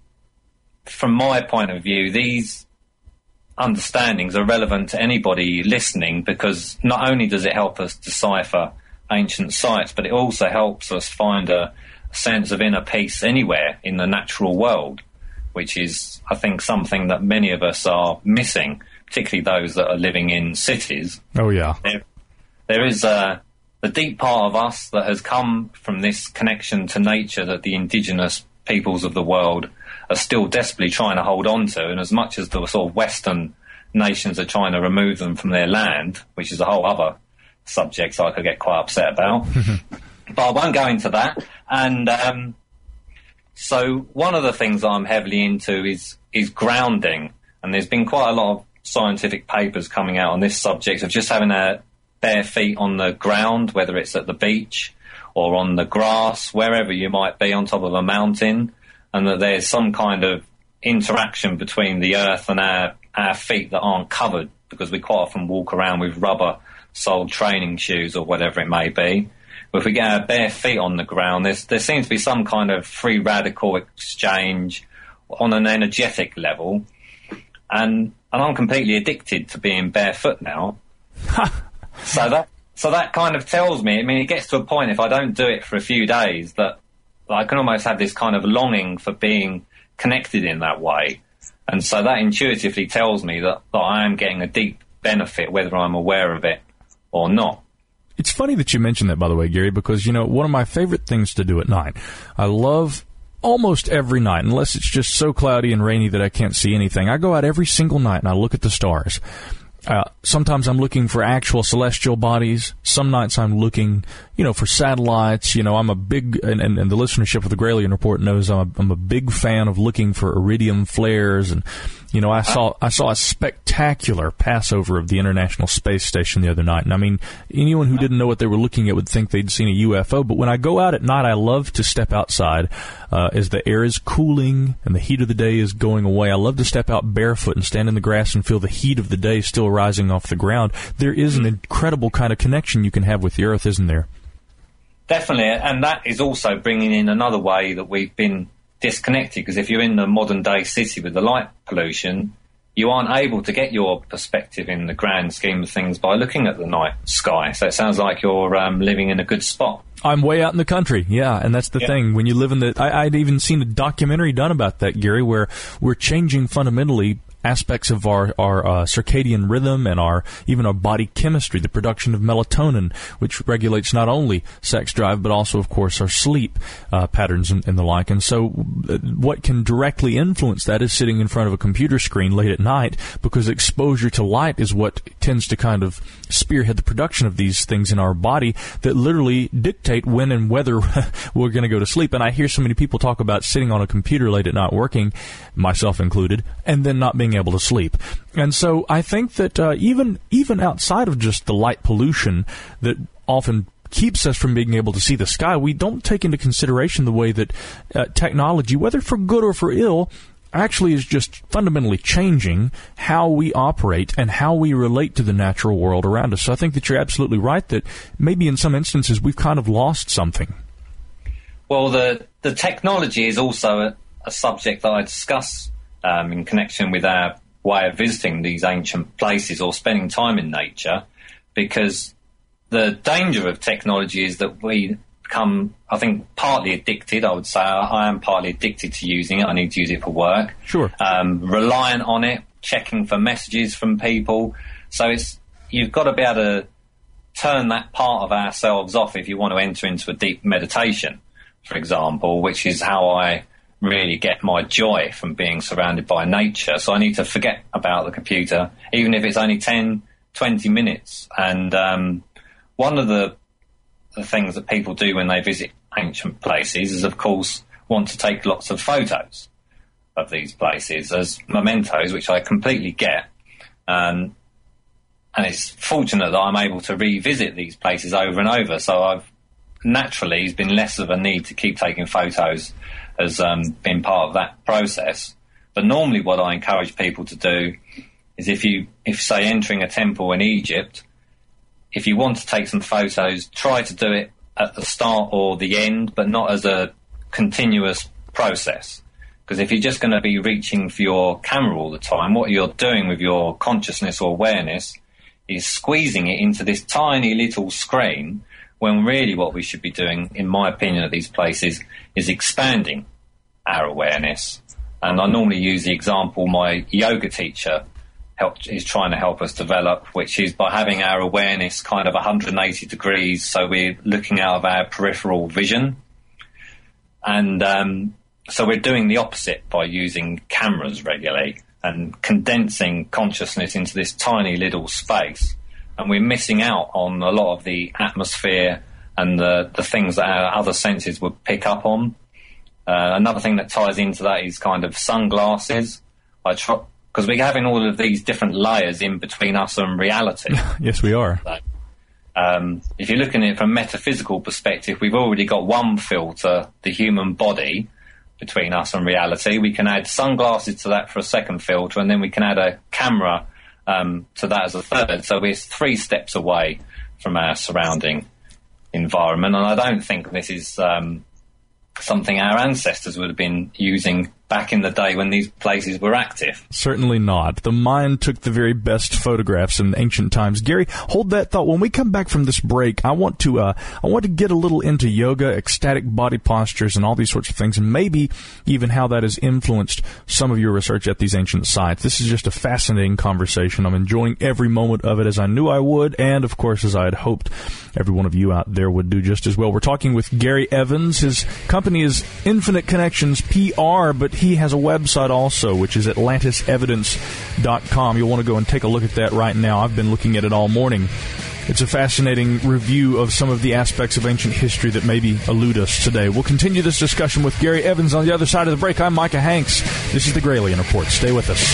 from my point of view, these understandings are relevant to anybody listening, because not only does it help us decipher ancient sites, but it also helps us find a, a sense of inner peace anywhere in the natural world, which is, I think, something that many of us are missing, particularly those that are living in cities. Oh, yeah. There, there is a, a deep part of us that has come from this connection to nature that the indigenous peoples of the world are still desperately trying to hold on to, and as much as the sort of Western nations are trying to remove them from their land, which is a whole other subject I could get quite upset about, but I won't go into that. And um, so one of the things I'm heavily into is is grounding, and there's been quite a lot of scientific papers coming out on this subject of just having a bare feet on the ground, whether it's at the beach or on the grass, wherever you might be, on top of a mountain, and that there's some kind of interaction between the earth and our, our feet that aren't covered, because we quite often walk around with rubber-soled training shoes or whatever it may be. But if we get our bare feet on the ground, there's, there seems to be some kind of free radical exchange on an energetic level, and and I'm completely addicted to being barefoot now. so that so that kind of tells me, I mean, it gets to a point, if I don't do it for a few days, that I can almost have this kind of longing for being connected in that way. And so that intuitively tells me that, that I am getting a deep benefit, whether I'm aware of it or not. It's funny that you mentioned that, by the way, Gary, because, you know, one of my favorite things to do at night, I love almost every night, unless it's just so cloudy and rainy that I can't see anything, I go out every single night and I look at the stars. Uh, sometimes I'm looking for actual celestial bodies. Some nights I'm looking, you know, for satellites. You know, I'm a big, and, and, and the listenership of the Gralien Report knows I'm a, I'm a big fan of looking for iridium flares. And, you know, I saw I saw a spectacular passover of the International Space Station the other night. And I mean, anyone who didn't know what they were looking at would think they'd seen a U F O. But when I go out at night, I love to step outside uh, as the air is cooling and the heat of the day is going away. I love to step out barefoot and stand in the grass and feel the heat of the day still rising off the ground. There is an incredible kind of connection you can have with the earth, isn't there? Definitely, and that is also bringing in another way that we've been disconnected, because if you're in the modern day city with the light pollution, you aren't able to get your perspective in the grand scheme of things by looking at the night sky. So it sounds like you're um, living in a good spot. I'm way out in the country, yeah, and that's the yeah. thing. When you live in the... I, I'd even seen a documentary done about that, Gary, where we're changing fundamentally aspects of our, our uh, circadian rhythm and our even our body chemistry, the production of melatonin, which regulates not only sex drive but also, of course, our sleep uh, patterns and, and the like. And so uh, what can directly influence that is sitting in front of a computer screen late at night, because exposure to light is what tends to kind of spearhead the production of these things in our body that literally dictate when and whether we're going to go to sleep. And I hear so many people talk about sitting on a computer late at night working, myself included, and then not being able to sleep. And so I think that uh, even even outside of just the light pollution that often keeps us from being able to see the sky, we don't take into consideration the way that uh, technology, whether for good or for ill, actually is just fundamentally changing how we operate and how we relate to the natural world around us. So I think that you're absolutely right that maybe in some instances we've kind of lost something. Well, the, the technology is also a, a subject that I discuss um, in connection with our way of visiting these ancient places or spending time in nature, because the danger of technology is that we become, I think, partly addicted. I would say I am partly addicted to using it. I need to use it for work. Sure. Um, reliant on it, checking for messages from people. So it's you've got to be able to turn that part of ourselves off if you want to enter into a deep meditation, for example, which is how I really get my joy from being surrounded by nature. So I need to forget about the computer, even if it's only ten, twenty minutes. And um, one of the, the things that people do when they visit ancient places is, of course, want to take lots of photos of these places as mementos, which I completely get. Um, and it's fortunate that I'm able to revisit these places over and over. So I've naturally, it's been less of a need to keep taking photos as um, been part of that process. But normally what I encourage people to do is if you, if say entering a temple in Egypt, if you want to take some photos, try to do it at the start or the end, but not as a continuous process. Because if you're just going to be reaching for your camera all the time, what you're doing with your consciousness or awareness is squeezing it into this tiny little screen, when really what we should be doing, in my opinion, at these places, is expanding our awareness. And I normally use the example my yoga teacher help, is trying to help us develop, which is by having our awareness kind of one hundred eighty degrees, so we're looking out of our peripheral vision. And um, so we're doing the opposite by using cameras regularly and condensing consciousness into this tiny little space. And we're missing out on a lot of the atmosphere and the, the things that our other senses would pick up on. Uh, another thing that ties into that is kind of sunglasses. I try, because we're having all of these different layers in between us and reality. Yes, we are. So, um, if you're looking at it from a metaphysical perspective, we've already got one filter, the human body, between us and reality. We can add sunglasses to that for a second filter, and then we can add a camera Um, to that as a third. So we're three steps away from our surrounding environment. And I don't think this is um, something our ancestors would have been using back in the day when these places were active. Certainly not. The mind took the very best photographs in ancient times. Gary, hold that thought. When we come back from this break, I want to uh, I want to get a little into yoga, ecstatic body postures, and all these sorts of things, and maybe even how that has influenced some of your research at these ancient sites. This is just a fascinating conversation. I'm enjoying every moment of it, as I knew I would, and, of course, as I had hoped every one of you out there would do just as well. We're talking with Gary Evans. His company is Infinite Connections P R, but he has a website also, which is atlantis evidence dot com. You'll want to go and take a look at that right now. I've been looking at it all morning. It's a fascinating review of some of the aspects of ancient history that maybe elude us today. We'll continue this discussion with Gary Evans on the other side of the break. I'm Micah Hanks. This is the Gralien Report. Stay with us.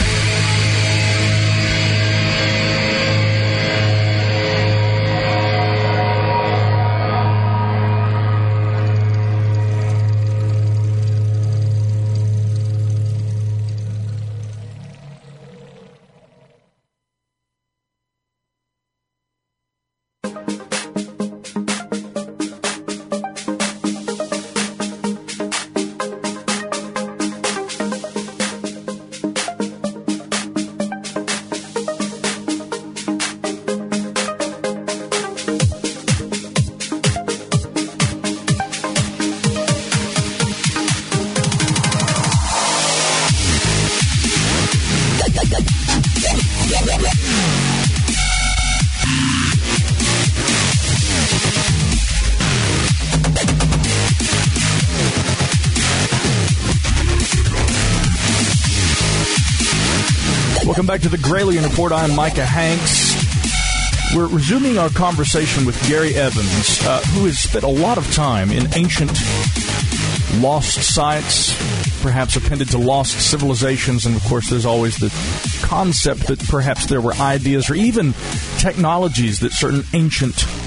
Welcome back to the Gralien Report. I'm Micah Hanks. We're resuming our conversation with Gary Evans, uh, who has spent a lot of time in ancient lost sites, perhaps appended to lost civilizations, and of course there's always the concept that perhaps there were ideas or even technologies that certain ancient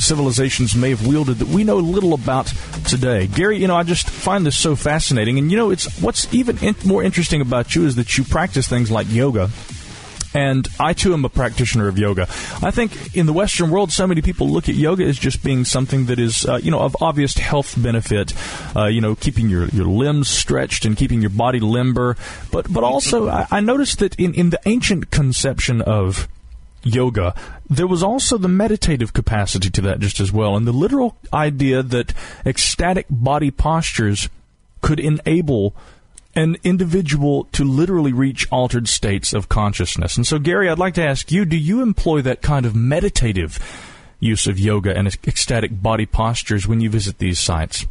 civilizations may have wielded that we know little about today. Gary, you know, I just find this so fascinating. And, you know, it's what's even in- more interesting about you is that you practice things like yoga. And I, too, am a practitioner of yoga. I think in the Western world, so many people look at yoga as just being something that is, uh, you know, of obvious health benefit, uh, you know, keeping your, your limbs stretched and keeping your body limber. But but also, I, I noticed that in, in the ancient conception of yoga, there was also the meditative capacity to that just as well. And the literal idea that ecstatic body postures could enable an individual to literally reach altered states of consciousness. And so, Gary, I'd like to ask you, do you employ that kind of meditative use of yoga and ecstatic body postures when you visit these sites?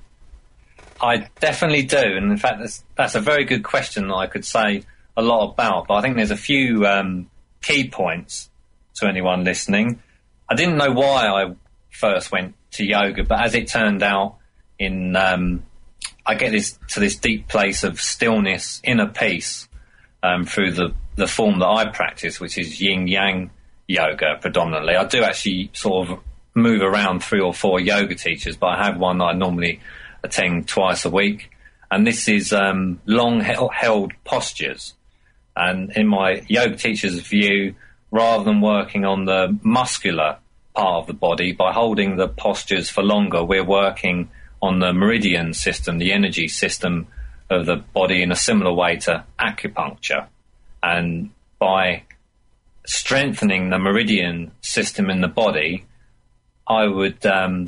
I definitely do. And in fact, that's, that's a very good question that I could say a lot about. But I think there's a few um, key points to anyone listening. I didn't know why I first went to yoga, but as it turned out, in... Um, I get this to this deep place of stillness, inner peace, um, through the, the form that I practice, which is yin-yang yoga predominantly. I do actually sort of move around three or four yoga teachers, but I have one that I normally attend twice a week. And this is um, long-held postures. And in my yoga teacher's view, rather than working on the muscular part of the body, by holding the postures for longer, we're working on the meridian system, the energy system of the body, in a similar way to acupuncture. And by strengthening the meridian system in the body, I would um,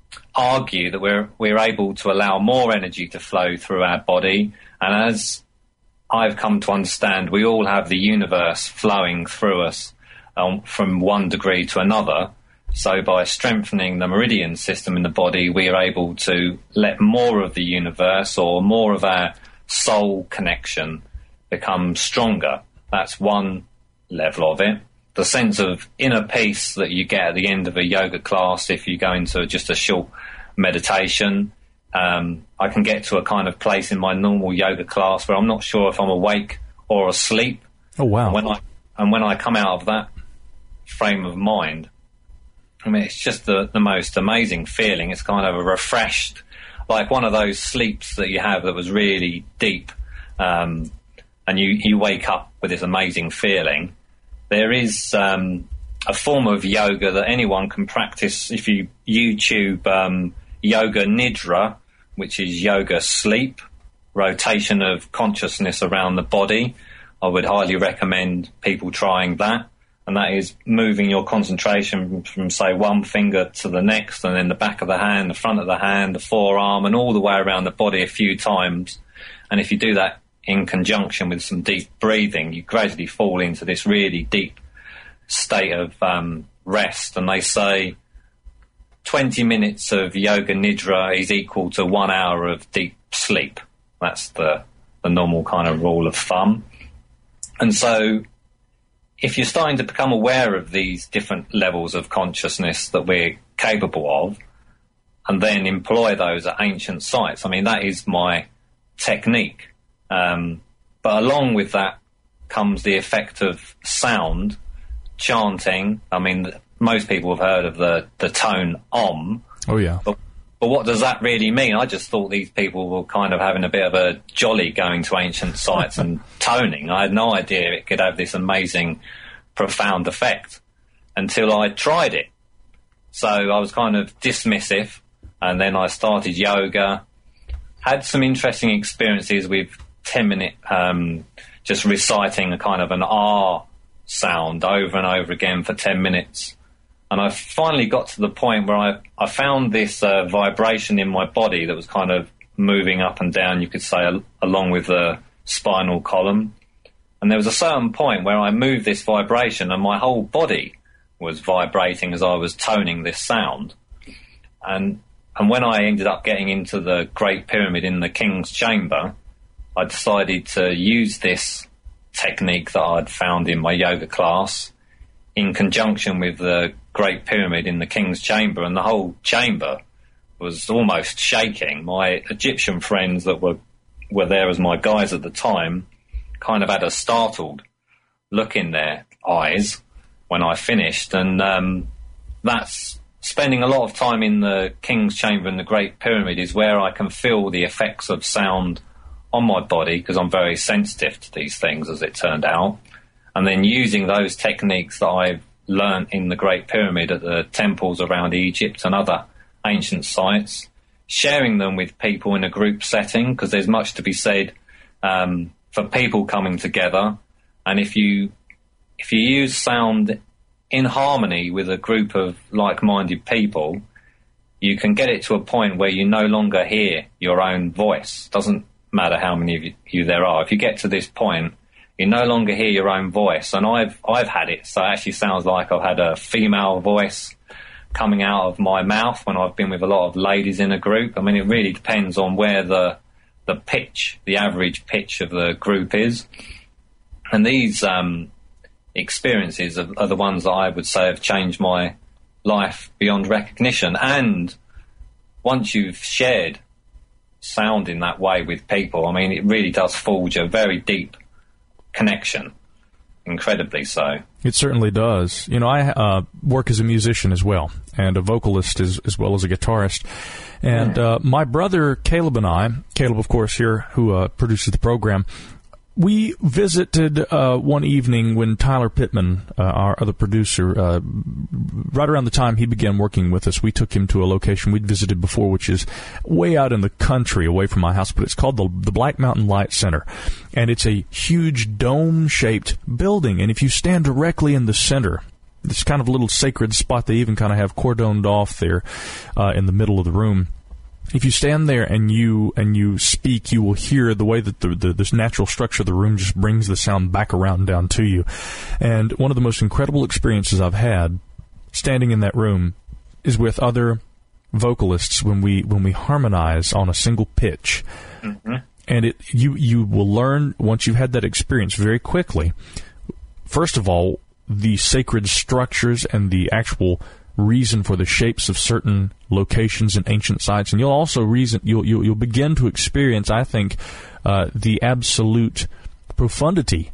argue that we're we're able to allow more energy to flow through our body. And as I've come to understand, we all have the universe flowing through us um, from one degree to another. So by strengthening the meridian system in the body, we are able to let more of the universe or more of our soul connection become stronger. That's one level of it. The sense of inner peace that you get at the end of a yoga class, if you go into just a short meditation, um, I can get to a kind of place in my normal yoga class where I'm not sure if I'm awake or asleep. Oh, wow. And when I, and when I come out of that frame of mind, I mean, it's just the, the most amazing feeling. It's kind of a refreshed, like one of those sleeps that you have that was really deep, um, and you, you wake up with this amazing feeling. There is um, a form of yoga that anyone can practice. If you YouTube um, Yoga Nidra, which is yoga sleep, rotation of consciousness around the body, I would highly recommend people trying that. And that is moving your concentration from, say, one finger to the next, and then the back of the hand, the front of the hand, the forearm, and all the way around the body a few times. And if you do that in conjunction with some deep breathing, you gradually fall into this really deep state of um, rest. And they say twenty minutes of yoga nidra is equal to one hour of deep sleep. That's the, the normal kind of rule of thumb. And so if you're starting to become aware of these different levels of consciousness that we're capable of, and then employ those at ancient sites, I mean, that is my technique. Um, but along with that comes the effect of sound, chanting. I mean, most people have heard of the, the tone Om. Oh, yeah. But, but what does that really mean? I just thought these people were kind of having a bit of a jolly going to ancient sites and toning. I had no idea it could have this amazing, profound effect until I tried it. So I was kind of dismissive, and then I started yoga, had some interesting experiences with ten-minute um, just reciting a kind of an R sound over and over again for ten minutes. And I finally got to the point where I, I found this uh, vibration in my body that was kind of moving up and down, you could say, al- along with the spinal column. And there was a certain point where I moved this vibration and my whole body was vibrating as I was toning this sound. And and when I ended up getting into the Great Pyramid in the King's Chamber, I decided to use this technique that I'd found in my yoga class in conjunction with the Great Pyramid in the King's Chamber, and the whole chamber was almost shaking. My Egyptian friends that were were there as my guides at the time kind of had a startled look in their eyes when I finished, and um, that's spending a lot of time in the King's Chamber and the Great Pyramid is where I can feel the effects of sound on my body, because I'm very sensitive to these things, as it turned out. And then using those techniques that I've learned in the Great Pyramid at the temples around Egypt and other ancient sites, sharing them with people in a group setting, because there's much to be said um, for people coming together. And if you if you use sound in harmony with a group of like-minded people, you can get it to a point where you no longer hear your own voice. Doesn't matter how many of you there are. If you get to this point, you no longer hear your own voice. And I've I've had it, so it actually sounds like I've had a female voice coming out of my mouth when I've been with a lot of ladies in a group. I mean, it really depends on where the the pitch, the average pitch of the group is. And these um, experiences are, are the ones that I would say have changed my life beyond recognition. And once you've shared sound in that way with people, I mean, it really does forge a very deep connection, incredibly so. It certainly does. You know, I uh, work as a musician as well, and a vocalist as, as well as a guitarist. And uh, my brother Caleb and I, Caleb, of course, here, who uh, produces the program, we visited uh, one evening when Tyler Pittman, uh, our other producer, uh, right around the time he began working with us, we took him to a location we'd visited before, which is way out in the country away from my house, but it's called the, the Black Mountain Light Center. And it's a huge dome-shaped building. And if you stand directly in the center, this kind of little sacred spot, they even kind of have cordoned off there uh, in the middle of the room. If you stand there and you and you speak, you will hear the way that the, the this natural structure of the room just brings the sound back around down to you. And one of the most incredible experiences I've had standing in that room is with other vocalists when we when we harmonize on a single pitch. Mm-hmm. And it you you will learn, once you've had that experience, very quickly, first of all, the sacred structures and the actual reason for the shapes of certain locations and ancient sites, and you'll also reason you'll you'll, you'll begin to experience, I think, uh, the absolute profundity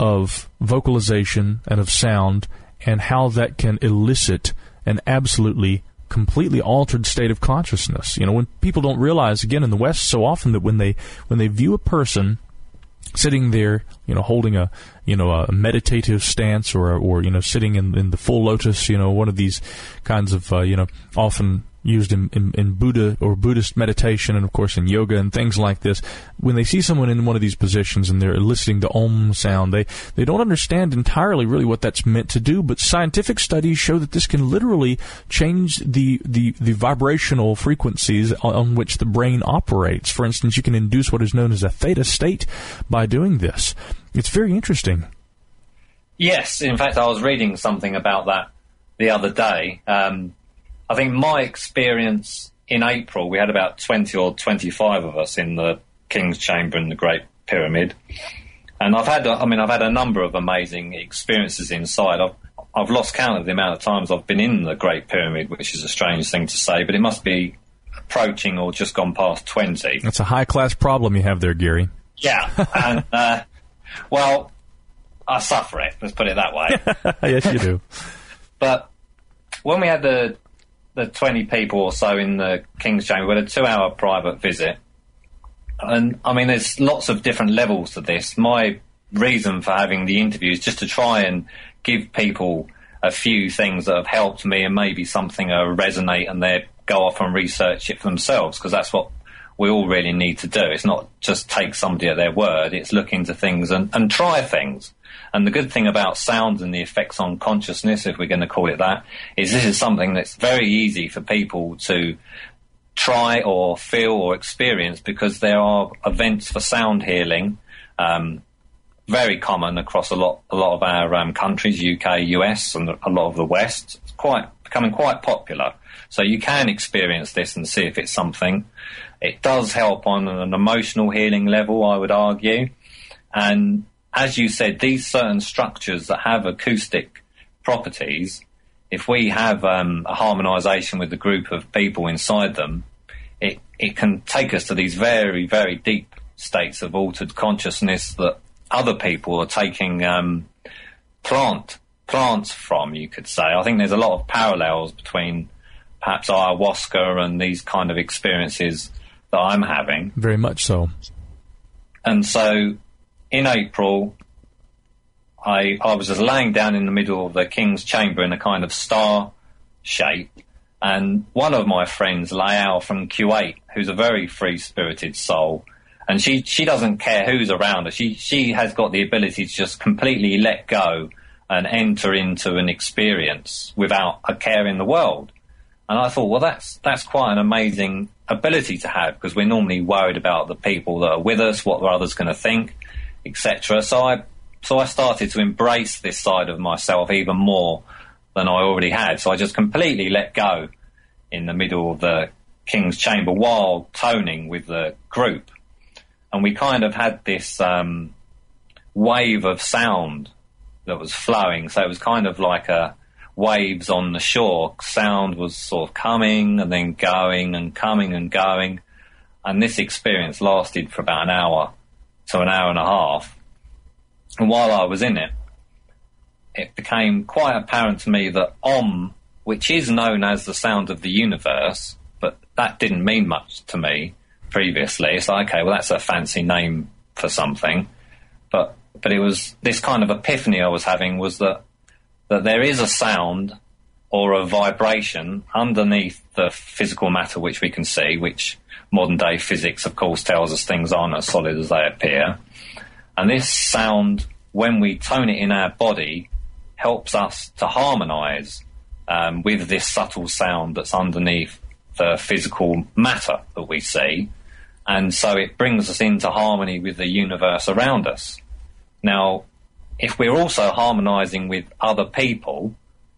of vocalization and of sound, and how that can elicit an absolutely completely altered state of consciousness. You know, when people don't realize, again, in the West, so often that when they when they view a person sitting there, you know, holding a, you know, a meditative stance, or, or you know, sitting in, in the full lotus, you know, one of these kinds of, uh, you know, often used in, in, in Buddha or Buddhist meditation, and of course in yoga and things like this. When they see someone in one of these positions and they're eliciting the Om sound, they, they don't understand entirely really what that's meant to do, but scientific studies show that this can literally change the, the, the vibrational frequencies on, on which the brain operates. For instance, you can induce what is known as a theta state by doing this. It's very interesting. Yes, in fact, I was reading something about that the other day. Um, I think my experience in April, we had about twenty or twenty-five of us in the King's Chamber and the Great Pyramid. And I've had, I mean, I've had a number of amazing experiences inside. I've, I've lost count of the amount of times I've been in the Great Pyramid, which is a strange thing to say, but it must be approaching or just gone past twenty. That's a high-class problem you have there, Gary. Yeah. And, uh, well, I suffer it, let's put it that way. Yes, you do. But when we had the the twenty people or so in the King's Chamber, we had a two-hour private visit. And, I mean, there's lots of different levels to this. My reason for having the interview is just to try and give people a few things that have helped me, and maybe something will resonate and they go off and research it for themselves, because that's what we all really need to do. It's not just take somebody at their word, it's look into things and, and try things. And the good thing about sound and the effects on consciousness, if we're going to call it that, is this is something that's very easy for people to try or feel or experience, because there are events for sound healing, um, very common across a lot a lot of our um, countries, U K, U S, and a lot of the West. It's quite becoming quite popular. So you can experience this and see if it's something. It does help on an emotional healing level, I would argue. And as you said, these certain structures that have acoustic properties, if we have um, a harmonisation with the group of people inside them, it, it can take us to these very, very deep states of altered consciousness that other people are taking um, plant plants from, you could say. I think there's a lot of parallels between perhaps ayahuasca and these kind of experiences that I'm having. Very much so. And so in April, I, I was just laying down in the middle of the King's Chamber in a kind of star shape, and one of my friends, Layal from Kuwait, who's a very free-spirited soul, and she, she doesn't care who's around her. She, she has got the ability to just completely let go and enter into an experience without a care in the world. And I thought, well, that's that's quite an amazing ability to have, because we're normally worried about the people that are with us, what are others going to think, et cetera. So I so I started to embrace this side of myself even more than I already had. So I just completely let go in the middle of the King's Chamber while toning with the group. And we kind of had this um, wave of sound that was flowing. So it was kind of like a waves on the shore. Sound was sort of coming and then going and coming and going. And this experience lasted for about an hour to an hour and a half. And while I was in it, it became quite apparent to me that Om, which is known as the sound of the universe, but that didn't mean much to me previously. It's like, okay, well, that's a fancy name for something. But but it was this kind of epiphany I was having, was that that there is a sound or a vibration underneath the physical matter which we can see, which modern-day physics, of course, tells us things aren't as solid as they appear. And this sound, when we tone it in our body, helps us to harmonise um, with this subtle sound that's underneath the physical matter that we see. And so it brings us into harmony with the universe around us. Now, if we're also harmonising with other people,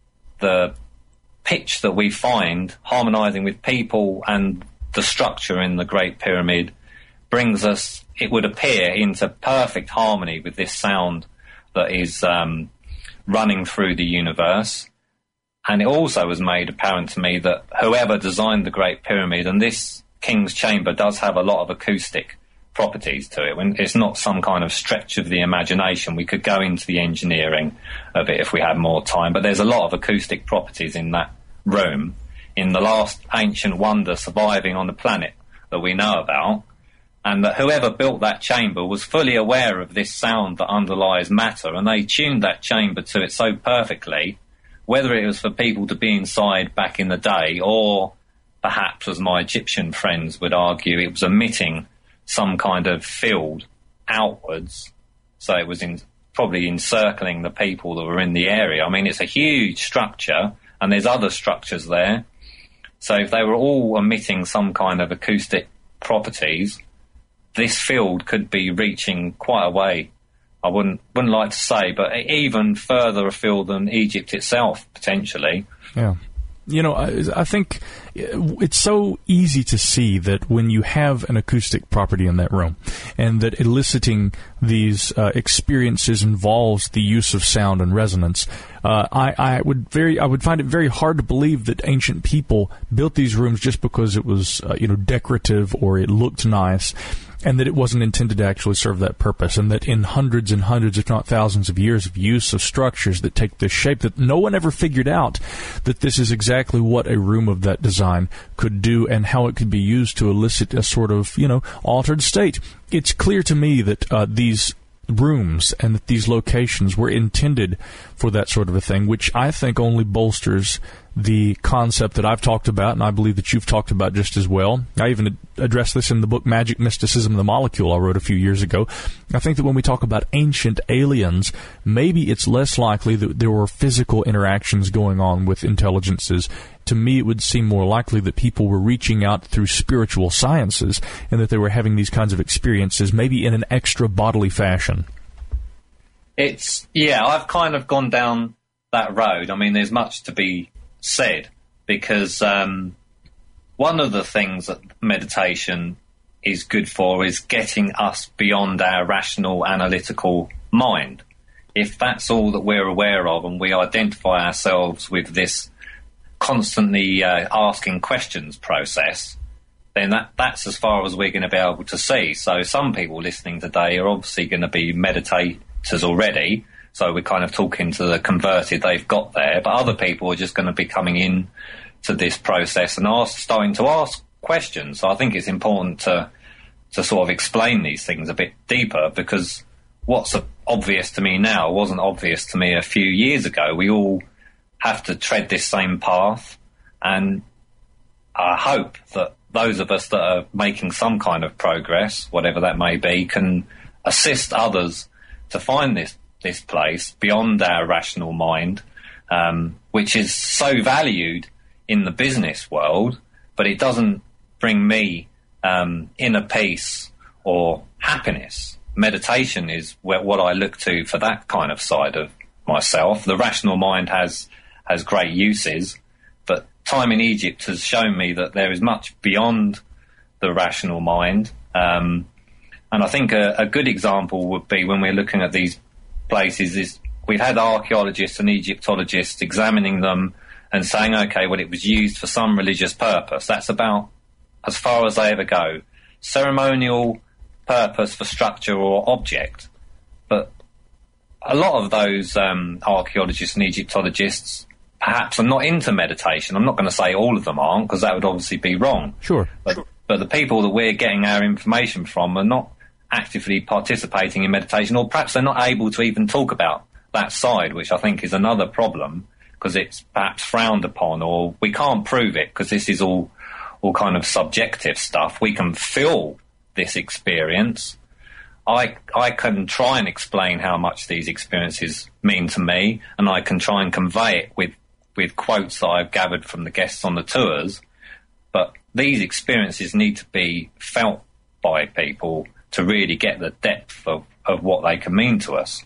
the pitch that we find harmonising with people and the structure in the Great Pyramid brings us, it would appear, into perfect harmony with this sound that is um, running through the universe. And it also was made apparent to me that whoever designed the Great Pyramid, and this King's Chamber does have a lot of acoustic properties to it. When it's not some kind of stretch of the imagination. We could go into the engineering of it if we had more time, but there's a lot of acoustic properties in that room, in the last ancient wonder surviving on the planet that we know about, and that whoever built that chamber was fully aware of this sound that underlies matter, and they tuned that chamber to it so perfectly, whether it was for people to be inside back in the day, or perhaps, as my Egyptian friends would argue, it was emitting some kind of field outwards, so it was in, probably encircling the people that were in the area. I mean, it's a huge structure, and there's other structures there. So if they were all emitting some kind of acoustic properties, this field could be reaching quite a way. I wouldn't wouldn't like to say, but even further afield than Egypt itself, potentially. Yeah. You know, I, I think it's so easy to see that when you have an acoustic property in that room, and that eliciting these uh, experiences involves the use of sound and resonance, uh, I, I would very, I would find it very hard to believe that ancient people built these rooms just because it was, uh, you know, decorative or it looked nice, and that it wasn't intended to actually serve that purpose, and that in hundreds and hundreds, if not thousands of years of use of structures that take this shape, that no one ever figured out that this is exactly what a room of that design could do and how it could be used to elicit a sort of, you know, altered state. It's clear to me that uh, these rooms and that these locations were intended for that sort of a thing, which I think only bolsters the concept that I've talked about, and I believe that you've talked about just as well. I even addressed this in the book Magic, Mysticism, and the Molecule I wrote a few years ago. I think that when we talk about ancient aliens, maybe it's less likely that there were physical interactions going on with intelligences. To me, it would seem more likely that people were reaching out through spiritual sciences and that they were having these kinds of experiences, maybe in an extra bodily fashion. It's, yeah, I've kind of gone down that road. I mean, there's much to be said, because um, one of the things that meditation is good for is getting us beyond our rational, analytical mind. If that's all that we're aware of, and we identify ourselves with this constantly uh, asking questions process, then that, that's as far as we're going to be able to see. So some people listening today are obviously going to be meditators already, so we're kind of talking to the converted they've got there, but other people are just going to be coming in to this process and ask, starting to ask questions. So I think it's important to to sort of explain these things a bit deeper, because what's obvious to me now wasn't obvious to me a few years ago. We all have to tread this same path, and I hope that those of us that are making some kind of progress, whatever that may be, can assist others to find this this place beyond our rational mind, um, which is so valued in the business world, but it doesn't bring me um, inner peace or happiness. Meditation is where, what I look to for that kind of side of myself. The rational mind has has great uses, but time in Egypt has shown me that there is much beyond the rational mind. Um, and I think a, a good example would be when we're looking at these places is we've had archaeologists and Egyptologists examining them and saying, okay, well, it was used for some religious purpose. That's about as far as they ever go. Ceremonial purpose for structure or object. But a lot of those um, archaeologists and Egyptologists perhaps are not into meditation. I'm not going to say all of them aren't, because that would obviously be wrong. Sure. But, but the people that we're getting our information from are not actively participating in meditation, or perhaps they're not able to even talk about that side, which I think is another problem, because it's perhaps frowned upon, or we can't prove it, because this is all all kind of subjective stuff. We can feel this experience. I I can try and explain how much these experiences mean to me, and I can try and convey it with, with quotes that I've gathered from the guests on the tours. But these experiences need to be felt by people to really get the depth of, of what they can mean to us.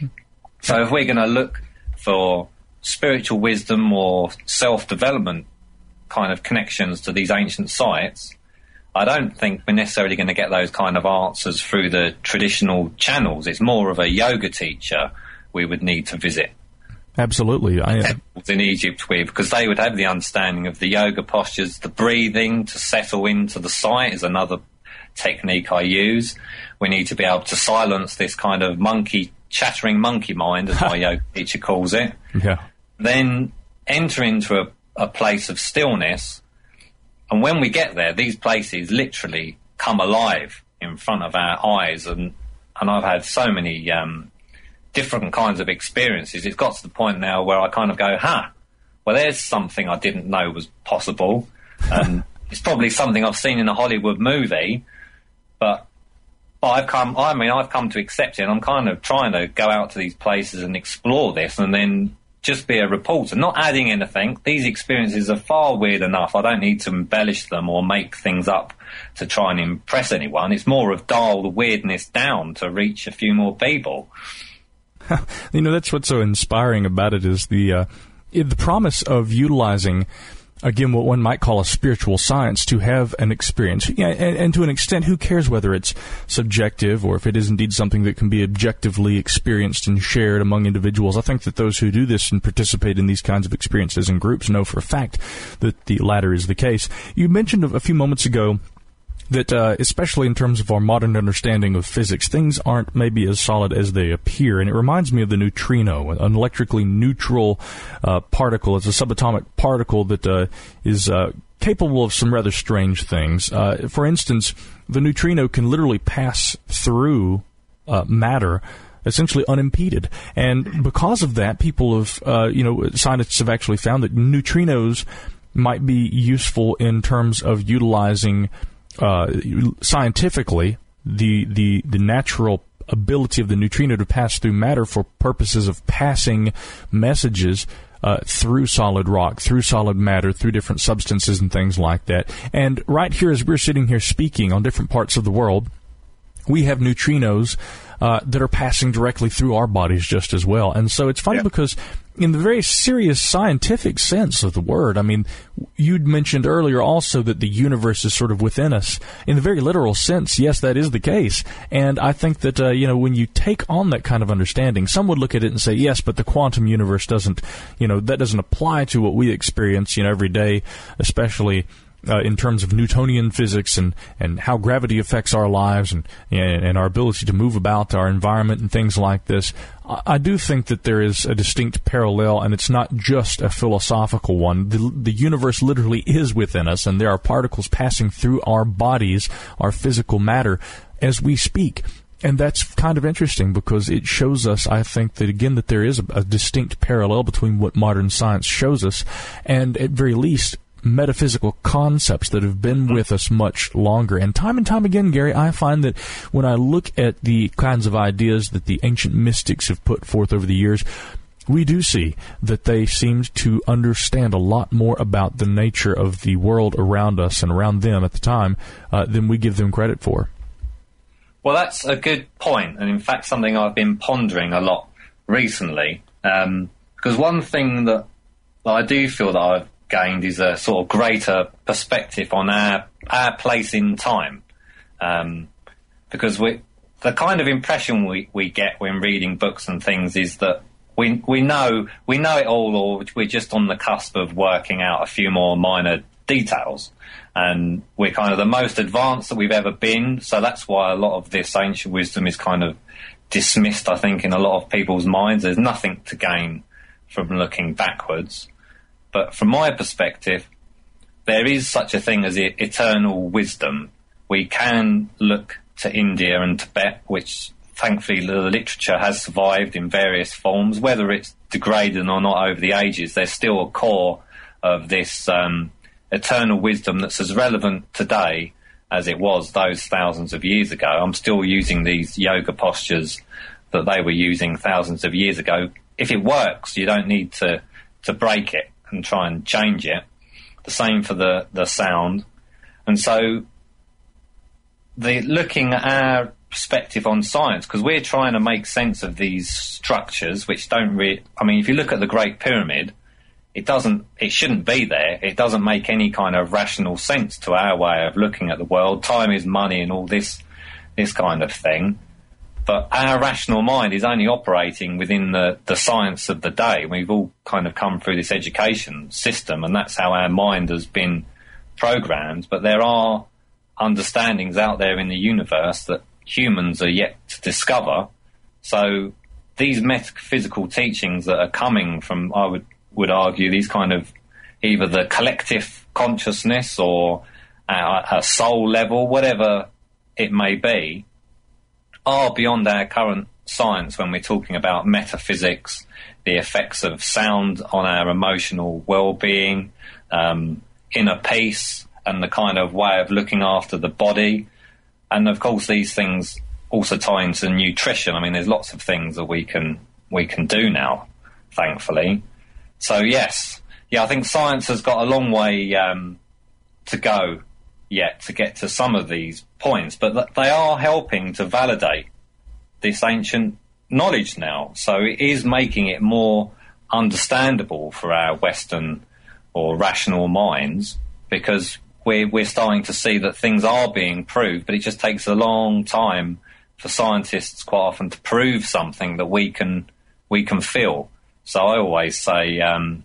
So if we're going to look for spiritual wisdom or self-development kind of connections to these ancient sites, I don't think we're necessarily going to get those kind of answers through the traditional channels. It's more of a yoga teacher we would need to visit. Absolutely. I, uh... in Egypt with, because they would have the understanding of the yoga postures. The breathing to settle into the site is another technique I use. We need to be able to silence this kind of monkey, chattering monkey mind, as my yoga teacher calls it. Yeah. Then enter into a, a place of stillness. And when we get there, these places literally come alive in front of our eyes. And, and I've had so many um, different kinds of experiences. It's got to the point now where I kind of go, huh, well, there's something I didn't know was possible. And it's probably something I've seen in a Hollywood movie, but I've come, I mean, I've come to accept it, and I'm kind of trying to go out to these places and explore this and then just be a reporter, not adding anything. These experiences are far weird enough. I don't need to embellish them or make things up to try and impress anyone. It's more of dial the weirdness down to reach a few more people. You know, that's what's so inspiring about it is the uh, the promise of utilizing, again, what one might call a spiritual science to have an experience. Yeah, and, and to an extent, who cares whether it's subjective or if it is indeed something that can be objectively experienced and shared among individuals. I think that those who do this and participate in these kinds of experiences in groups know for a fact that the latter is the case. You mentioned a few moments ago that, uh, especially in terms of our modern understanding of physics, things aren't maybe as solid as they appear. And it reminds me of the neutrino, an electrically neutral uh, particle. It's a subatomic particle that uh, is uh, capable of some rather strange things. Uh, for instance, the neutrino can literally pass through uh, matter essentially unimpeded. And because of that, people have, uh, you know, scientists have actually found that neutrinos might be useful in terms of utilizing Uh, scientifically, the, the the natural ability of the neutrino to pass through matter for purposes of passing messages uh, through solid rock, through solid matter, through different substances and things like that. And right here, as we're sitting here speaking on different parts of the world, we have neutrinos uh, that are passing directly through our bodies just as well. And so it's funny, yeah, because in the very serious scientific sense of the word, I mean, you'd mentioned earlier also that the universe is sort of within us. In the very literal sense, yes, that is the case. And I think that, uh, you know, when you take on that kind of understanding, some would look at it and say, yes, but the quantum universe doesn't, you know, that doesn't apply to what we experience, you know, every day, especially uh, in terms of Newtonian physics and, and how gravity affects our lives and, and and our ability to move about our environment and things like this, I, I do think that there is a distinct parallel, and it's not just a philosophical one. The, the universe literally is within us, and there are particles passing through our bodies, our physical matter, as we speak. And that's kind of interesting because it shows us, I think, that again, that there is a, a distinct parallel between what modern science shows us and, at very least, metaphysical concepts that have been with us much longer. And time and time again, Gary, I find that when I look at the kinds of ideas that the ancient mystics have put forth over the years, we do see that they seemed to understand a lot more about the nature of the world around us and around them at the time uh, than we give them credit for. Well, that's a good point, and in fact something I've been pondering a lot recently, um, because one thing that, that I do feel that I've gained is a sort of greater perspective on our our place in time, um, because we, the kind of impression we, we get when reading books and things is that we we know we know it all, or we're just on the cusp of working out a few more minor details. And we're kind of the most advanced that we've ever been, so that's why a lot of this ancient wisdom is kind of dismissed, I think, in a lot of people's minds. There's nothing to gain from looking backwards. But from my perspective, there is such a thing as e- eternal wisdom. We can look to India and Tibet, which thankfully the literature has survived in various forms. Whether it's degraded or not over the ages, there's still a core of this um eternal wisdom that's as relevant today as it was those thousands of years ago. I'm still using these yoga postures that they were using thousands of years ago. If it works, you don't need to, to break it and try and change it. The same for the, the sound. And so the looking at our perspective on science, because we're trying to make sense of these structures which don't really... I mean, if you look at the Great Pyramid, It doesn't, it shouldn't be there. It doesn't make any kind of rational sense to our way of looking at the world. Time is money and all this, this kind of thing. But our rational mind is only operating within the, the science of the day. We've all kind of come through this education system, and that's how our mind has been programmed. But there are understandings out there in the universe that humans are yet to discover. So these metaphysical teachings that are coming from, I would would argue, these kind of either the collective consciousness or a, a soul level, whatever it may be, are beyond our current science when we're talking about metaphysics, the effects of sound on our emotional well-being, um, inner peace, and the kind of way of looking after the body. And of course these things also tie into nutrition. I mean, there's lots of things that we can we can do now, thankfully. So yes, yeah, I think science has got a long way um, to go yet to get to some of these points, but th- they are helping to validate this ancient knowledge now. So it is making it more understandable for our Western or rational minds, because we're, we're starting to see that things are being proved, but it just takes a long time for scientists quite often to prove something that we can we can feel. So I always say um,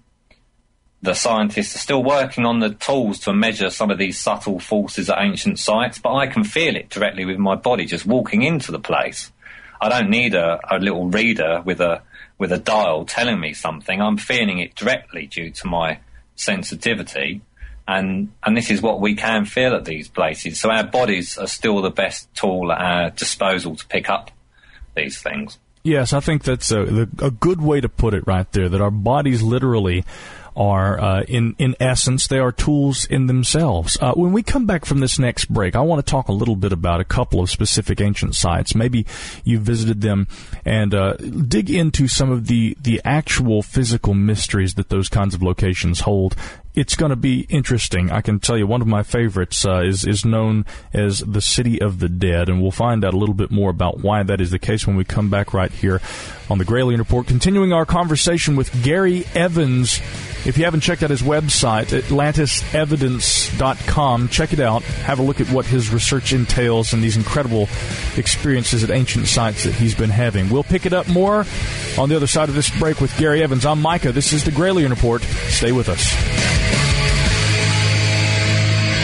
the scientists are still working on the tools to measure some of these subtle forces at ancient sites, but I can feel it directly with my body just walking into the place. I don't need a, a little reader with a with a dial telling me something. I'm feeling it directly due to my sensitivity, and and this is what we can feel at these places. So our bodies are still the best tool at our disposal to pick up these things. Yes, I think that's a, a good way to put it right there, that our bodies literally are, uh, in, in essence, they are tools in themselves. Uh, when we come back from this next break, I want to talk a little bit about a couple of specific ancient sites. Maybe you've visited them and uh, dig into some of the, the actual physical mysteries that those kinds of locations hold. It's going to be interesting. I can tell you one of my favorites uh, is, is known as the City of the Dead, and we'll find out a little bit more about why that is the case when we come back right here on the Gralien Report, continuing our conversation with Gary Evans. If you haven't checked out his website, Atlantis Evidence dot com, check it out. Have a look at what his research entails and these incredible experiences at ancient sites that he's been having. We'll pick it up more on the other side of this break with Gary Evans. I'm Micah. This is the Gralien Report. Stay with us.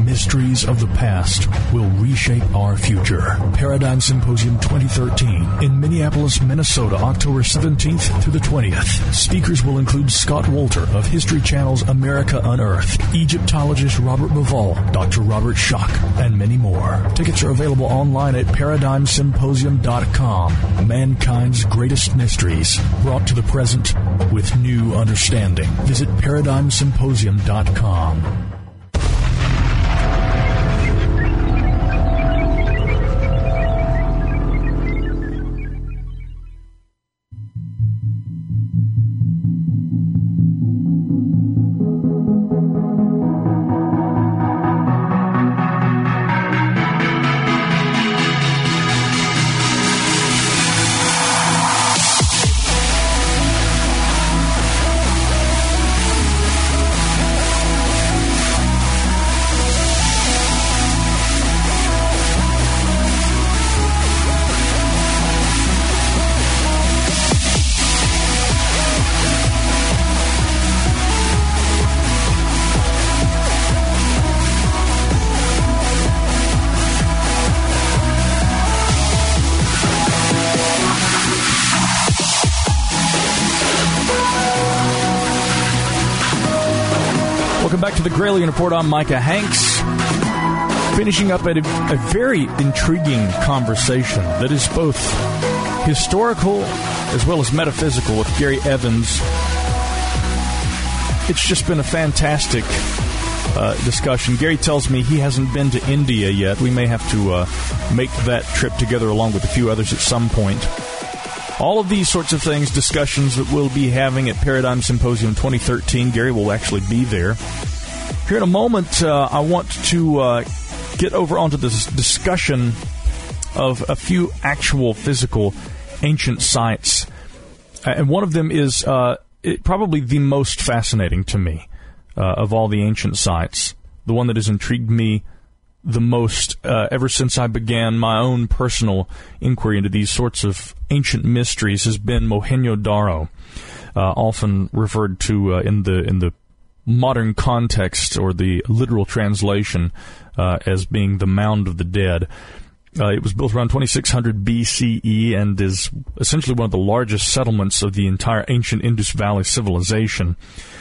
mysteries of the past will reshape our future. Paradigm Symposium twenty thirteen in Minneapolis, Minnesota, October seventeenth to the twentieth. Speakers will include Scott Wolter of History Channel's America Unearthed, Egyptologist Robert Bivol, Doctor Robert Schock, and many more. Tickets are available online at paradigm symposium dot com. Mankind's greatest mysteries brought to the present with new understanding. Visit paradigm symposium dot com. Back to the Gralien Report. I'm Micah Hanks, finishing up at a, a very intriguing conversation that is both historical as well as metaphysical with Gary Evans. It's just been a fantastic uh, discussion. Gary tells me he hasn't been to India yet. We may have to uh, make that trip together along with a few others at some point. All of these sorts of things, discussions that we'll be having at Paradigm Symposium twenty thirteen. Gary will actually be there. Here in a moment, uh, I want to uh, get over onto this discussion of a few actual physical ancient sites. Uh, and one of them is uh, it, probably the most fascinating to me uh, of all the ancient sites. The one that has intrigued me the most uh, ever since I began my own personal inquiry into these sorts of ancient mysteries has been Mohenjo-Daro, uh, often referred to uh, in the in the modern context or the literal translation uh, as being the Mound of the Dead. Uh, it was built around twenty-six hundred B C E and is essentially one of the largest settlements of the entire ancient Indus Valley civilization.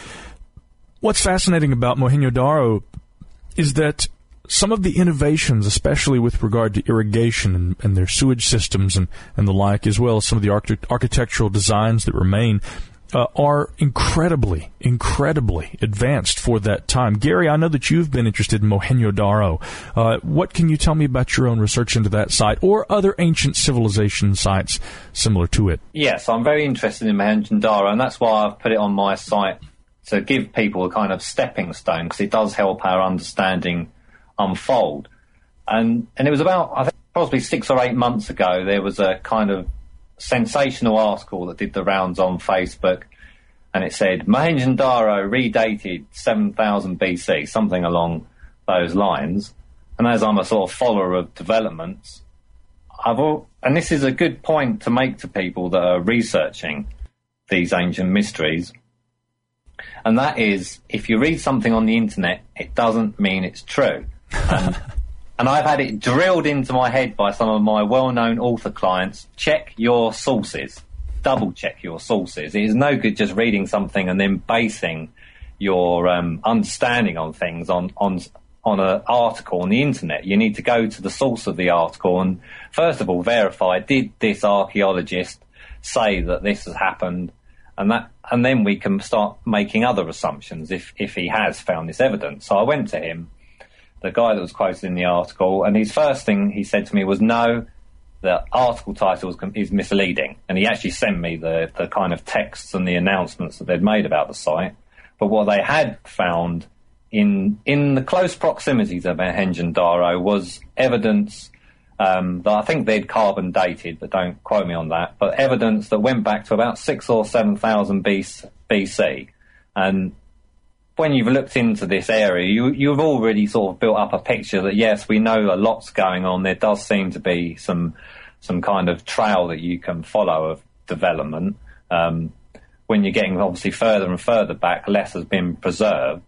What's fascinating about Mohenjo-Daro is that some of the innovations, especially with regard to irrigation and, and their sewage systems and, and the like, as well as some of the arch- architectural designs that remain, Uh, are incredibly, incredibly advanced for that time. Gary, I know that you've been interested in Mohenjo-Daro. Uh, what can you tell me about your own research into that site or other ancient civilization sites similar to it? Yes, I'm very interested in Mohenjo-Daro, and that's why I've put it on my site to give people a kind of stepping stone, because it does help our understanding unfold. And and it was about, I think, possibly six or eight months ago, there was a kind of sensational article that did the rounds on Facebook, and it said Mohenjo-Daro redated seven thousand B C, something along those lines. And as I'm a sort of follower of developments, I've all, and this is a good point to make to people that are researching these ancient mysteries, and that is, if you read something on the internet, it doesn't mean it's true. And And I've had it drilled into my head by some of my well-known author clients. Check your sources. Double-check your sources. It is no good just reading something and then basing your um, understanding on things on on on an article on the internet. You need to go to the source of the article and, first of all, verify, did this archaeologist say that this has happened? And that, and then we can start making other assumptions if, if he has found this evidence. So I went to him, the guy that was quoted in the article, and his first thing he said to me was, no, the article title is, is misleading. And he actually sent me the, the kind of texts and the announcements that they'd made about the site. But what they had found in in the close proximity to Mohenjo-Daro was evidence um, that I think they'd carbon dated, but don't quote me on that, but evidence that went back to about six or seven thousand B C. And when you've looked into this area, you, you've already sort of built up a picture that, yes, we know a lot's going on. There does seem to be some some kind of trail that you can follow of development. Um, when you're getting obviously further and further back, less has been preserved.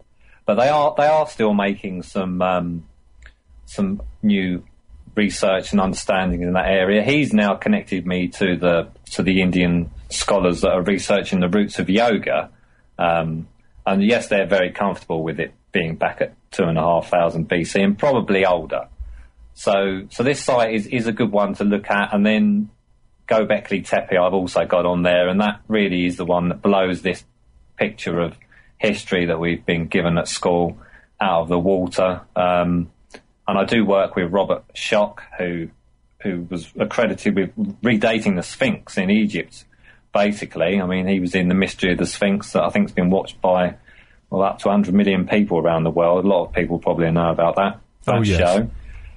but they are they are still making some um, some new research and understanding in that area. He's now connected me to the to the Indian scholars that are researching the roots of yoga, um, and yes, they're very comfortable with it being back at two and a half thousand B C and probably older. So, so this site is, is a good one to look at, and then Göbekli Tepe I've also got on there, and that really is the one that blows this picture of history that we've been given at school out of the water. Um, and I do work with Robert Schoch, who who was accredited with redating the Sphinx in Egypt, basically. I mean, he was in The Mystery of the Sphinx that I think has been watched by, well, up to one hundred million people around the world. A lot of people probably know about that, that oh, yes. show.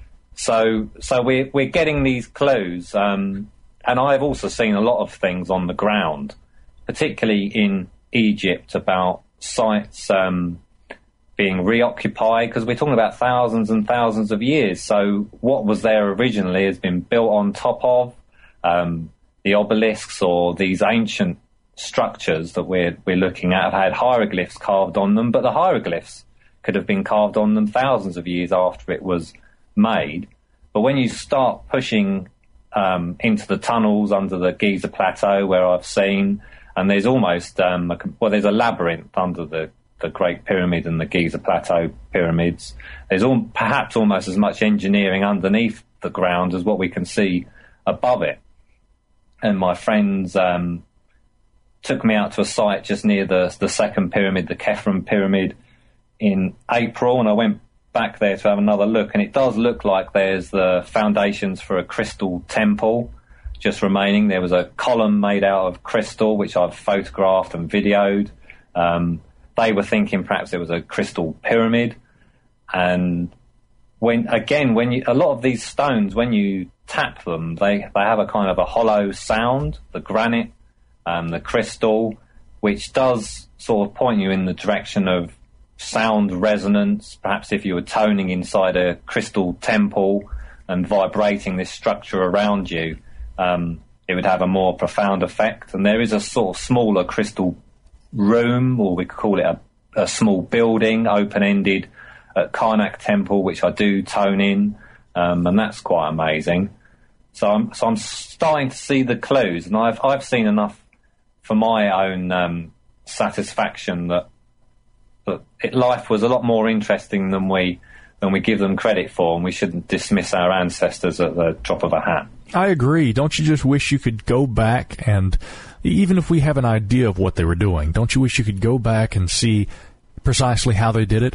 So, so we're, we're getting these clues. Um, and I've also seen a lot of things on the ground, particularly in Egypt, about sites um, being reoccupied, because we're talking about thousands and thousands of years. So what was there originally has been built on top of. Um, the obelisks or these ancient structures that we're, we're looking at have had hieroglyphs carved on them, but the hieroglyphs could have been carved on them thousands of years after it was made. But when you start pushing um, into the tunnels under the Giza Plateau, where I've seen, and there's almost, um, a, well, there's a labyrinth under the, the Great Pyramid and the Giza Plateau pyramids. There's all, perhaps almost as much engineering underneath the ground as what we can see above it. And my friends um, took me out to a site just near the the second pyramid, the Khafre Pyramid, in April, and I went back there to have another look, and it does look like there's the foundations for a crystal temple just remaining. There was a column made out of crystal, which I've photographed and videoed. Um, they were thinking perhaps it was a crystal pyramid. And when again, when you, a lot of these stones, when you tap them, they, they have a kind of a hollow sound, the granite, um, the crystal, which does sort of point you in the direction of sound resonance. Perhaps if you were toning inside a crystal temple and vibrating this structure around you, um, it would have a more profound effect. And there is a sort of smaller crystal room, or we could call it a, a small building, open-ended, at Karnak Temple, which I do tone in, um, and that's quite amazing. So I'm so I'm starting to see the clues, and I've I've seen enough for my own um, satisfaction that that it, life was a lot more interesting than we than we give them credit for, and we shouldn't dismiss our ancestors at the drop of a hat. I agree. Don't you just wish you could go back and, even if we have an idea of what they were doing, don't you wish you could go back and see precisely how they did it?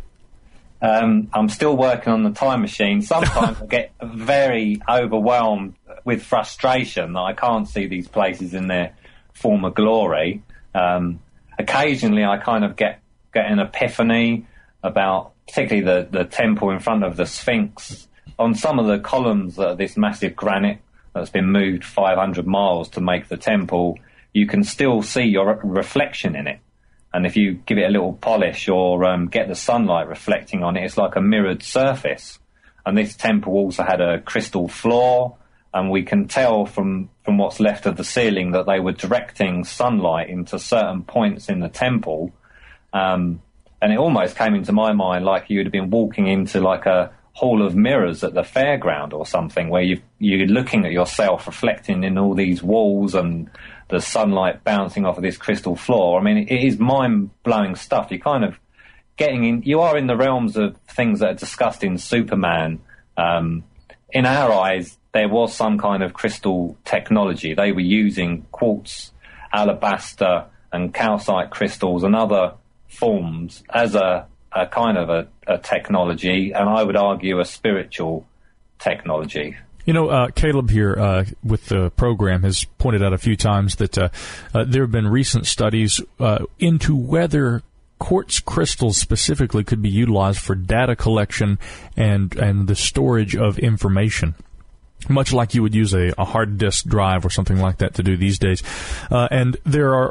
Um, I'm still working on the time machine. Sometimes I get very overwhelmed with frustration that I can't see these places in their former glory. Um, occasionally I kind of get, get an epiphany about particularly the, the temple in front of the Sphinx. On some of the columns that are this massive granite that's been moved five hundred miles to make the temple, you can still see your reflection in it. And if you give it a little polish or um, get the sunlight reflecting on it, it's like a mirrored surface. And this temple also had a crystal floor, and we can tell from, from what's left of the ceiling that they were directing sunlight into certain points in the temple. Um, and it almost came into my mind like you'd have been walking into like a hall of mirrors at the fairground or something, where you've, you're looking at yourself reflecting in all these walls and the sunlight bouncing off of this crystal floor. I mean, it is mind-blowing stuff. You're kind of getting in, you are in the realms of things that are discussed in Superman. Um, in our eyes, there was some kind of crystal technology. They were using quartz, alabaster, and calcite crystals and other forms as a, a kind of a, a technology, and I would argue a spiritual technology. You know, uh, Caleb here uh, with the program has pointed out a few times that uh, uh, there have been recent studies uh, into whether quartz crystals specifically could be utilized for data collection and, and the storage of information, much like you would use a, a hard disk drive or something like that to do these days. Uh, and there are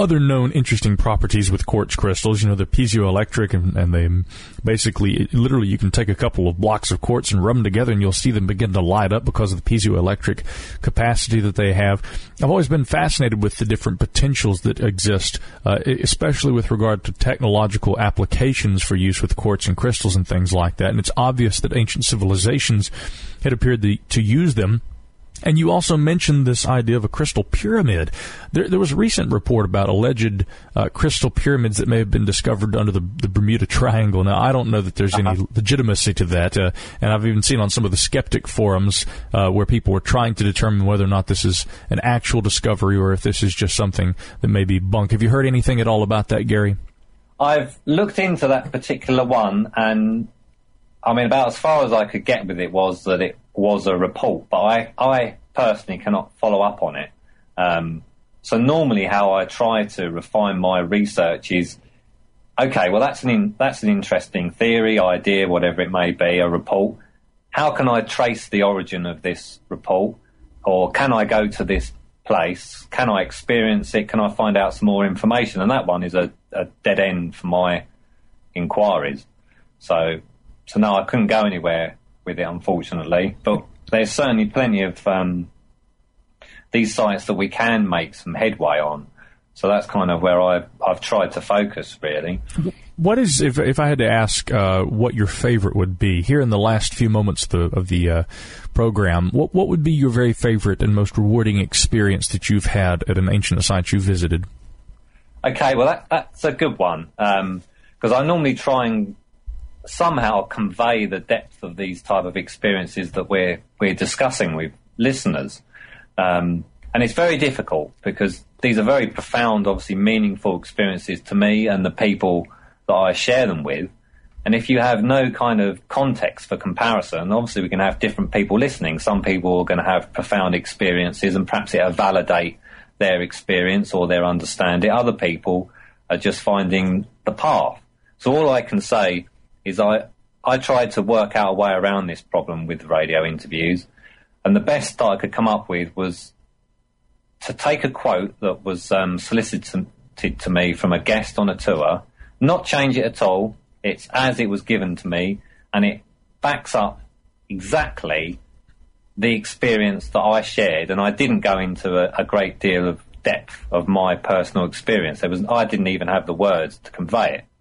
other known interesting properties with quartz crystals. You know, they're piezoelectric, and, and they basically, literally, you can take a couple of blocks of quartz and rub them together, and you'll see them begin to light up because of the piezoelectric capacity that they have. I've always been fascinated with the different potentials that exist, uh, especially with regard to technological applications for use with quartz and crystals and things like that. And it's obvious that ancient civilizations had appeared to, to use them. And you also mentioned this idea of a crystal pyramid. There, there was a recent report about alleged uh, crystal pyramids that may have been discovered under the, the Bermuda Triangle. Now, I don't know that there's uh-huh. any legitimacy to that, uh, and I've even seen on some of the skeptic forums uh, where people were trying to determine whether or not this is an actual discovery or if this is just something that may be bunk. Have you heard anything at all about that, Gary? I've looked into that particular one, and I mean, about as far as I could get with it was that it was a report, but I, I personally cannot follow up on it. Um, so normally how I try to refine my research is, okay, well, that's an in, that's an interesting theory, idea, whatever it may be, a report. How can I trace the origin of this report? Or can I go to this place? Can I experience it? Can I find out some more information? And that one is a, a dead end for my inquiries. So, so no, I couldn't go anywhere with it, unfortunately. But there's certainly plenty of um, these sites that we can make some headway on. So that's kind of where I've, I've tried to focus, really. What is, if if I had to ask uh, what your favorite would be, here in the last few moments of the, of the uh, program, what, what would be your very favorite and most rewarding experience that you've had at an ancient site you visited? Okay, well, that, that's a good one, because um, I normally try and somehow convey the depth of these type of experiences that we're we're discussing with listeners. Um, and it's very difficult because these are very profound, obviously meaningful experiences to me and the people that I share them with. And if you have no kind of context for comparison, obviously we can have different people listening. Some people are going to have profound experiences and perhaps it'll validate their experience or their understanding. Other people are just finding the path. So all I can say is I, I tried to work out a way around this problem with radio interviews, and the best that I could come up with was to take a quote that was um, solicited to me from a guest on a tour, not change it at all. It's as it was given to me, and it backs up exactly the experience that I shared, and I didn't go into a, a great deal of depth of my personal experience. There was, I didn't even have the words to convey it.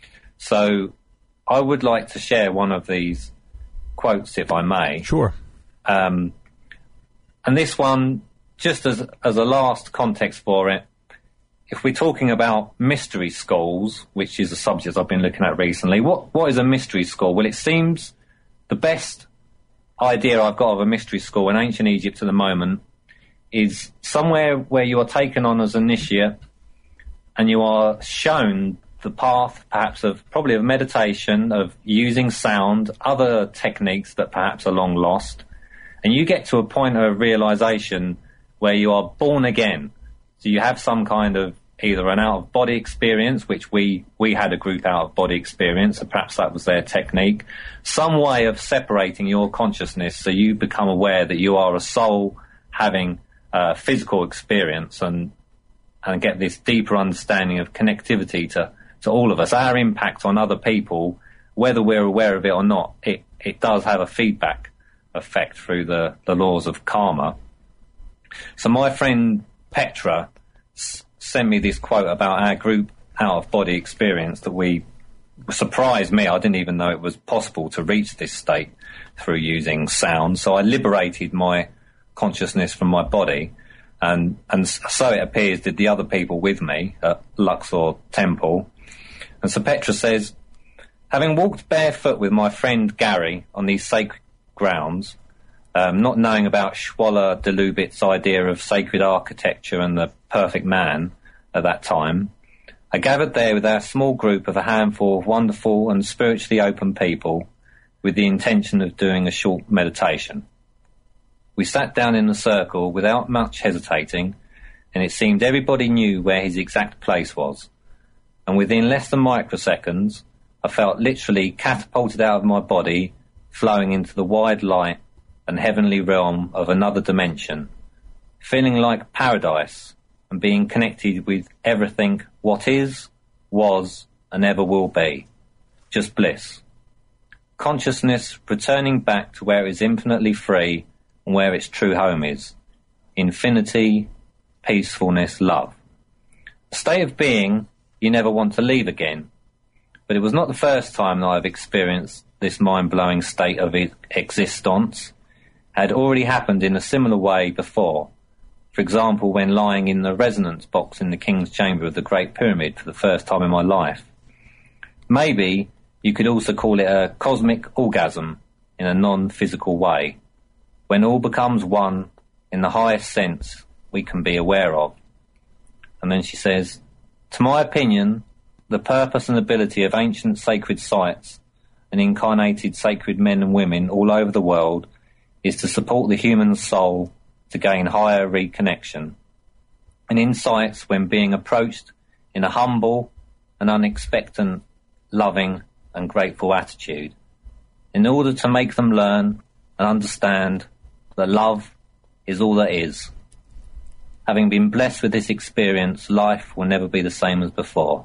So I would like to share one of these quotes, if I may. Sure. Um, and this one, just as as a last context for it, if we're talking about mystery schools, which is a subject I've been looking at recently, what what is a mystery school? Well, it seems the best idea I've got of a mystery school in ancient Egypt at the moment is somewhere where you are taken on as an initiate and you are shown the path, perhaps of probably of meditation, of using sound, other techniques that perhaps are long lost, and you get to a point of realization where you are born again. So you have some kind of either an out-of-body experience, which we, we had a group out-of-body experience, and perhaps that was their technique, some way of separating your consciousness so you become aware that you are a soul having a physical experience and and get this deeper understanding of connectivity to to all of us, our impact on other people, whether we're aware of it or not, it, it does have a feedback effect through the, the laws of karma. So my friend Petra s- sent me this quote about our group out-of-body experience that we surprised me. I didn't even know it was possible to reach this state through using sound. So I liberated my consciousness from my body, and, and so it appears did the other people with me at Luxor Temple. And so Petra says, having walked barefoot with my friend Gary on these sacred grounds, um, not knowing about Schwaller de Lubit's idea of sacred architecture and the perfect man at that time, I gathered there with our small group of a handful of wonderful and spiritually open people with the intention of doing a short meditation. We sat down in a circle without much hesitating, and it seemed everybody knew where his exact place was. And within less than microseconds, I felt literally catapulted out of my body, flowing into the wide light and heavenly realm of another dimension, feeling like paradise and being connected with everything what is, was, and ever will be. Just bliss. Consciousness returning back to where it is infinitely free and where its true home is. Infinity, peacefulness, love. A state of being you never want to leave again. But it was not the first time that I've experienced this mind-blowing state of existence. It had already happened in a similar way before. For example, when lying in the resonance box in the King's Chamber of the Great Pyramid for the first time in my life. Maybe you could also call it a cosmic orgasm in a non-physical way, when all becomes one in the highest sense we can be aware of. And then she says, to my opinion, the purpose and ability of ancient sacred sites and incarnated sacred men and women all over the world is to support the human soul to gain higher reconnection and insights when being approached in a humble and unexpectant, loving and grateful attitude, in order to make them learn and understand that love is all that is. Having been blessed with this experience, life will never be the same as before.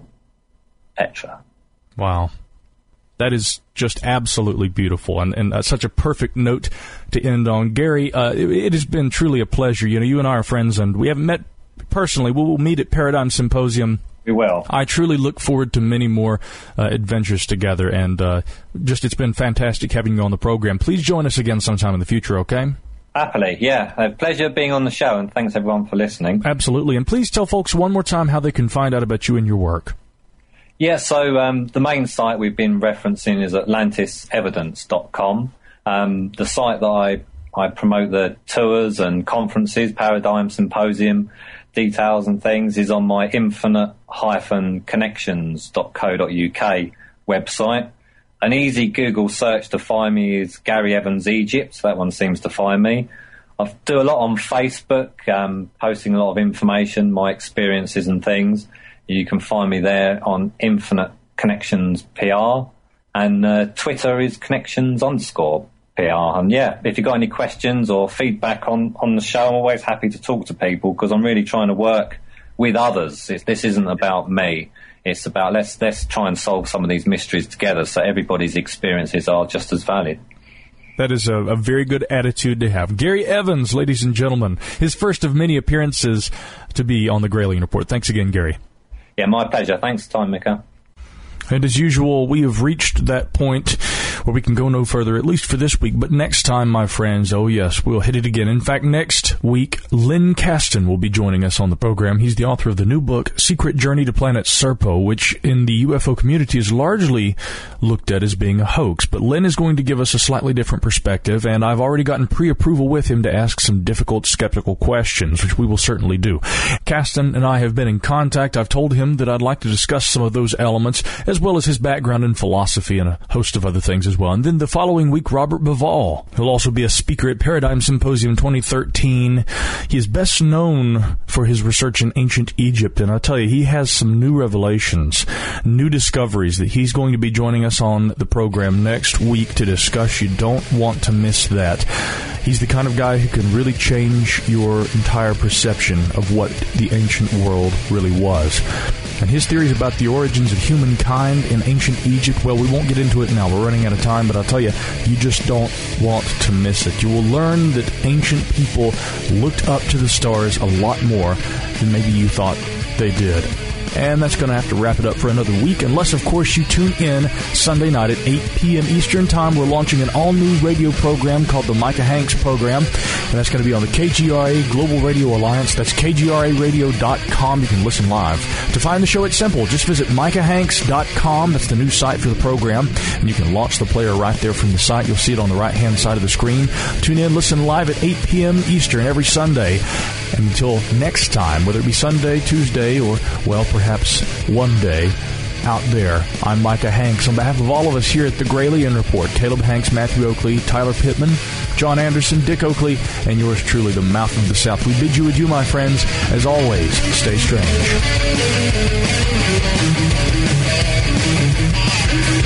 Petra. Wow. That is just absolutely beautiful, and, and uh, such a perfect note to end on. Gary, uh, it, it has been truly a pleasure. You know, you and I are friends, and we haven't met personally. We will meet at Paradigm Symposium. We will. I truly look forward to many more uh, adventures together, and uh, just it's been fantastic having you on the program. Please join us again sometime in the future, okay? Happily, yeah. A pleasure being on the show, and thanks everyone for listening. Absolutely, and please tell folks one more time how they can find out about you and your work. Yeah, so um, the main site we've been referencing is atlantis evidence dot com. Um, the site that I, I promote the tours and conferences, Paradigm Symposium, details and things, is on my infinite dash connections dot co dot uk website. An easy Google search to find me is Gary Evans Egypt. That one seems to find me. I do a lot on Facebook, um, posting a lot of information, my experiences and things. You can find me there on Infinite Connections P R, and uh, Twitter is Connections underscore P R. And yeah, if you've got any questions or feedback on, on the show, I'm always happy to talk to people, because I'm really trying to work with others. It's, this isn't about me. It's about let's let's try and solve some of these mysteries together, so everybody's experiences are just as valid. That is a, a very good attitude to have. Gary Evans, ladies and gentlemen, his first of many appearances to be on the Gralien Report. Thanks again, Gary. Yeah, my pleasure. Thanks, Time Mika. And as usual, we have reached that point where we can go no further, at least for this week. But next time, my friends, oh yes, we'll hit it again. In fact, next week, Len Kasten will be joining us on the program. He's the author of the new book, Secret Journey to Planet Serpo, which in the U F O community is largely looked at as being a hoax. But Len is going to give us a slightly different perspective, and I've already gotten pre-approval with him to ask some difficult, skeptical questions, which we will certainly do. Kasten and I have been in contact. I've told him that I'd like to discuss some of those elements, as well as his background in philosophy and a host of other things as well. And then the following week, Robert Bivall, who'll also be a speaker at Paradigm Symposium twenty thirteen. He is best known for his research in ancient Egypt, and I'll tell you, he has some new revelations, new discoveries that he's going to be joining us on the program next week to discuss. You don't want to miss that. He's the kind of guy who can really change your entire perception of what the ancient world really was. And his theories about the origins of humankind in ancient Egypt, well, we won't get into it now. We're running out of time, but I'll tell you, you just don't want to miss it. You will learn that ancient people looked up to the stars a lot more than maybe you thought they did. And that's going to have to wrap it up for another week, unless, of course, you tune in Sunday night at eight p.m. Eastern Time. We're launching an all-new radio program called the Micah Hanks Program, and that's going to be on the K G R A Global Radio Alliance. That's K G R A radio dot com. You can listen live. To find the show, it's simple. Just visit Micah Hanks dot com. That's the new site for the program, and you can launch the player right there from the site. You'll see it on the right-hand side of the screen. Tune in, listen live at eight p.m. Eastern every Sunday. And until next time, whether it be Sunday, Tuesday, or, well, perhaps one day out there, I'm Micah Hanks. On behalf of all of us here at the Gralien Report, Caleb Hanks, Matthew Oakley, Tyler Pittman, John Anderson, Dick Oakley, and yours truly, the Mouth of the South, we bid you adieu, my friends. As always, stay strange.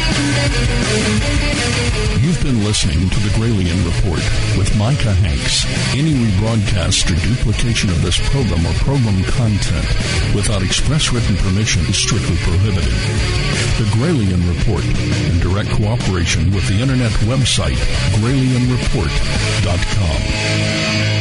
You've been listening to the Gralien Report with Micah Hanks. Any rebroadcast or duplication of this program or program content without express written permission is strictly prohibited. The Gralien Report, in direct cooperation with the internet website gralien report dot com.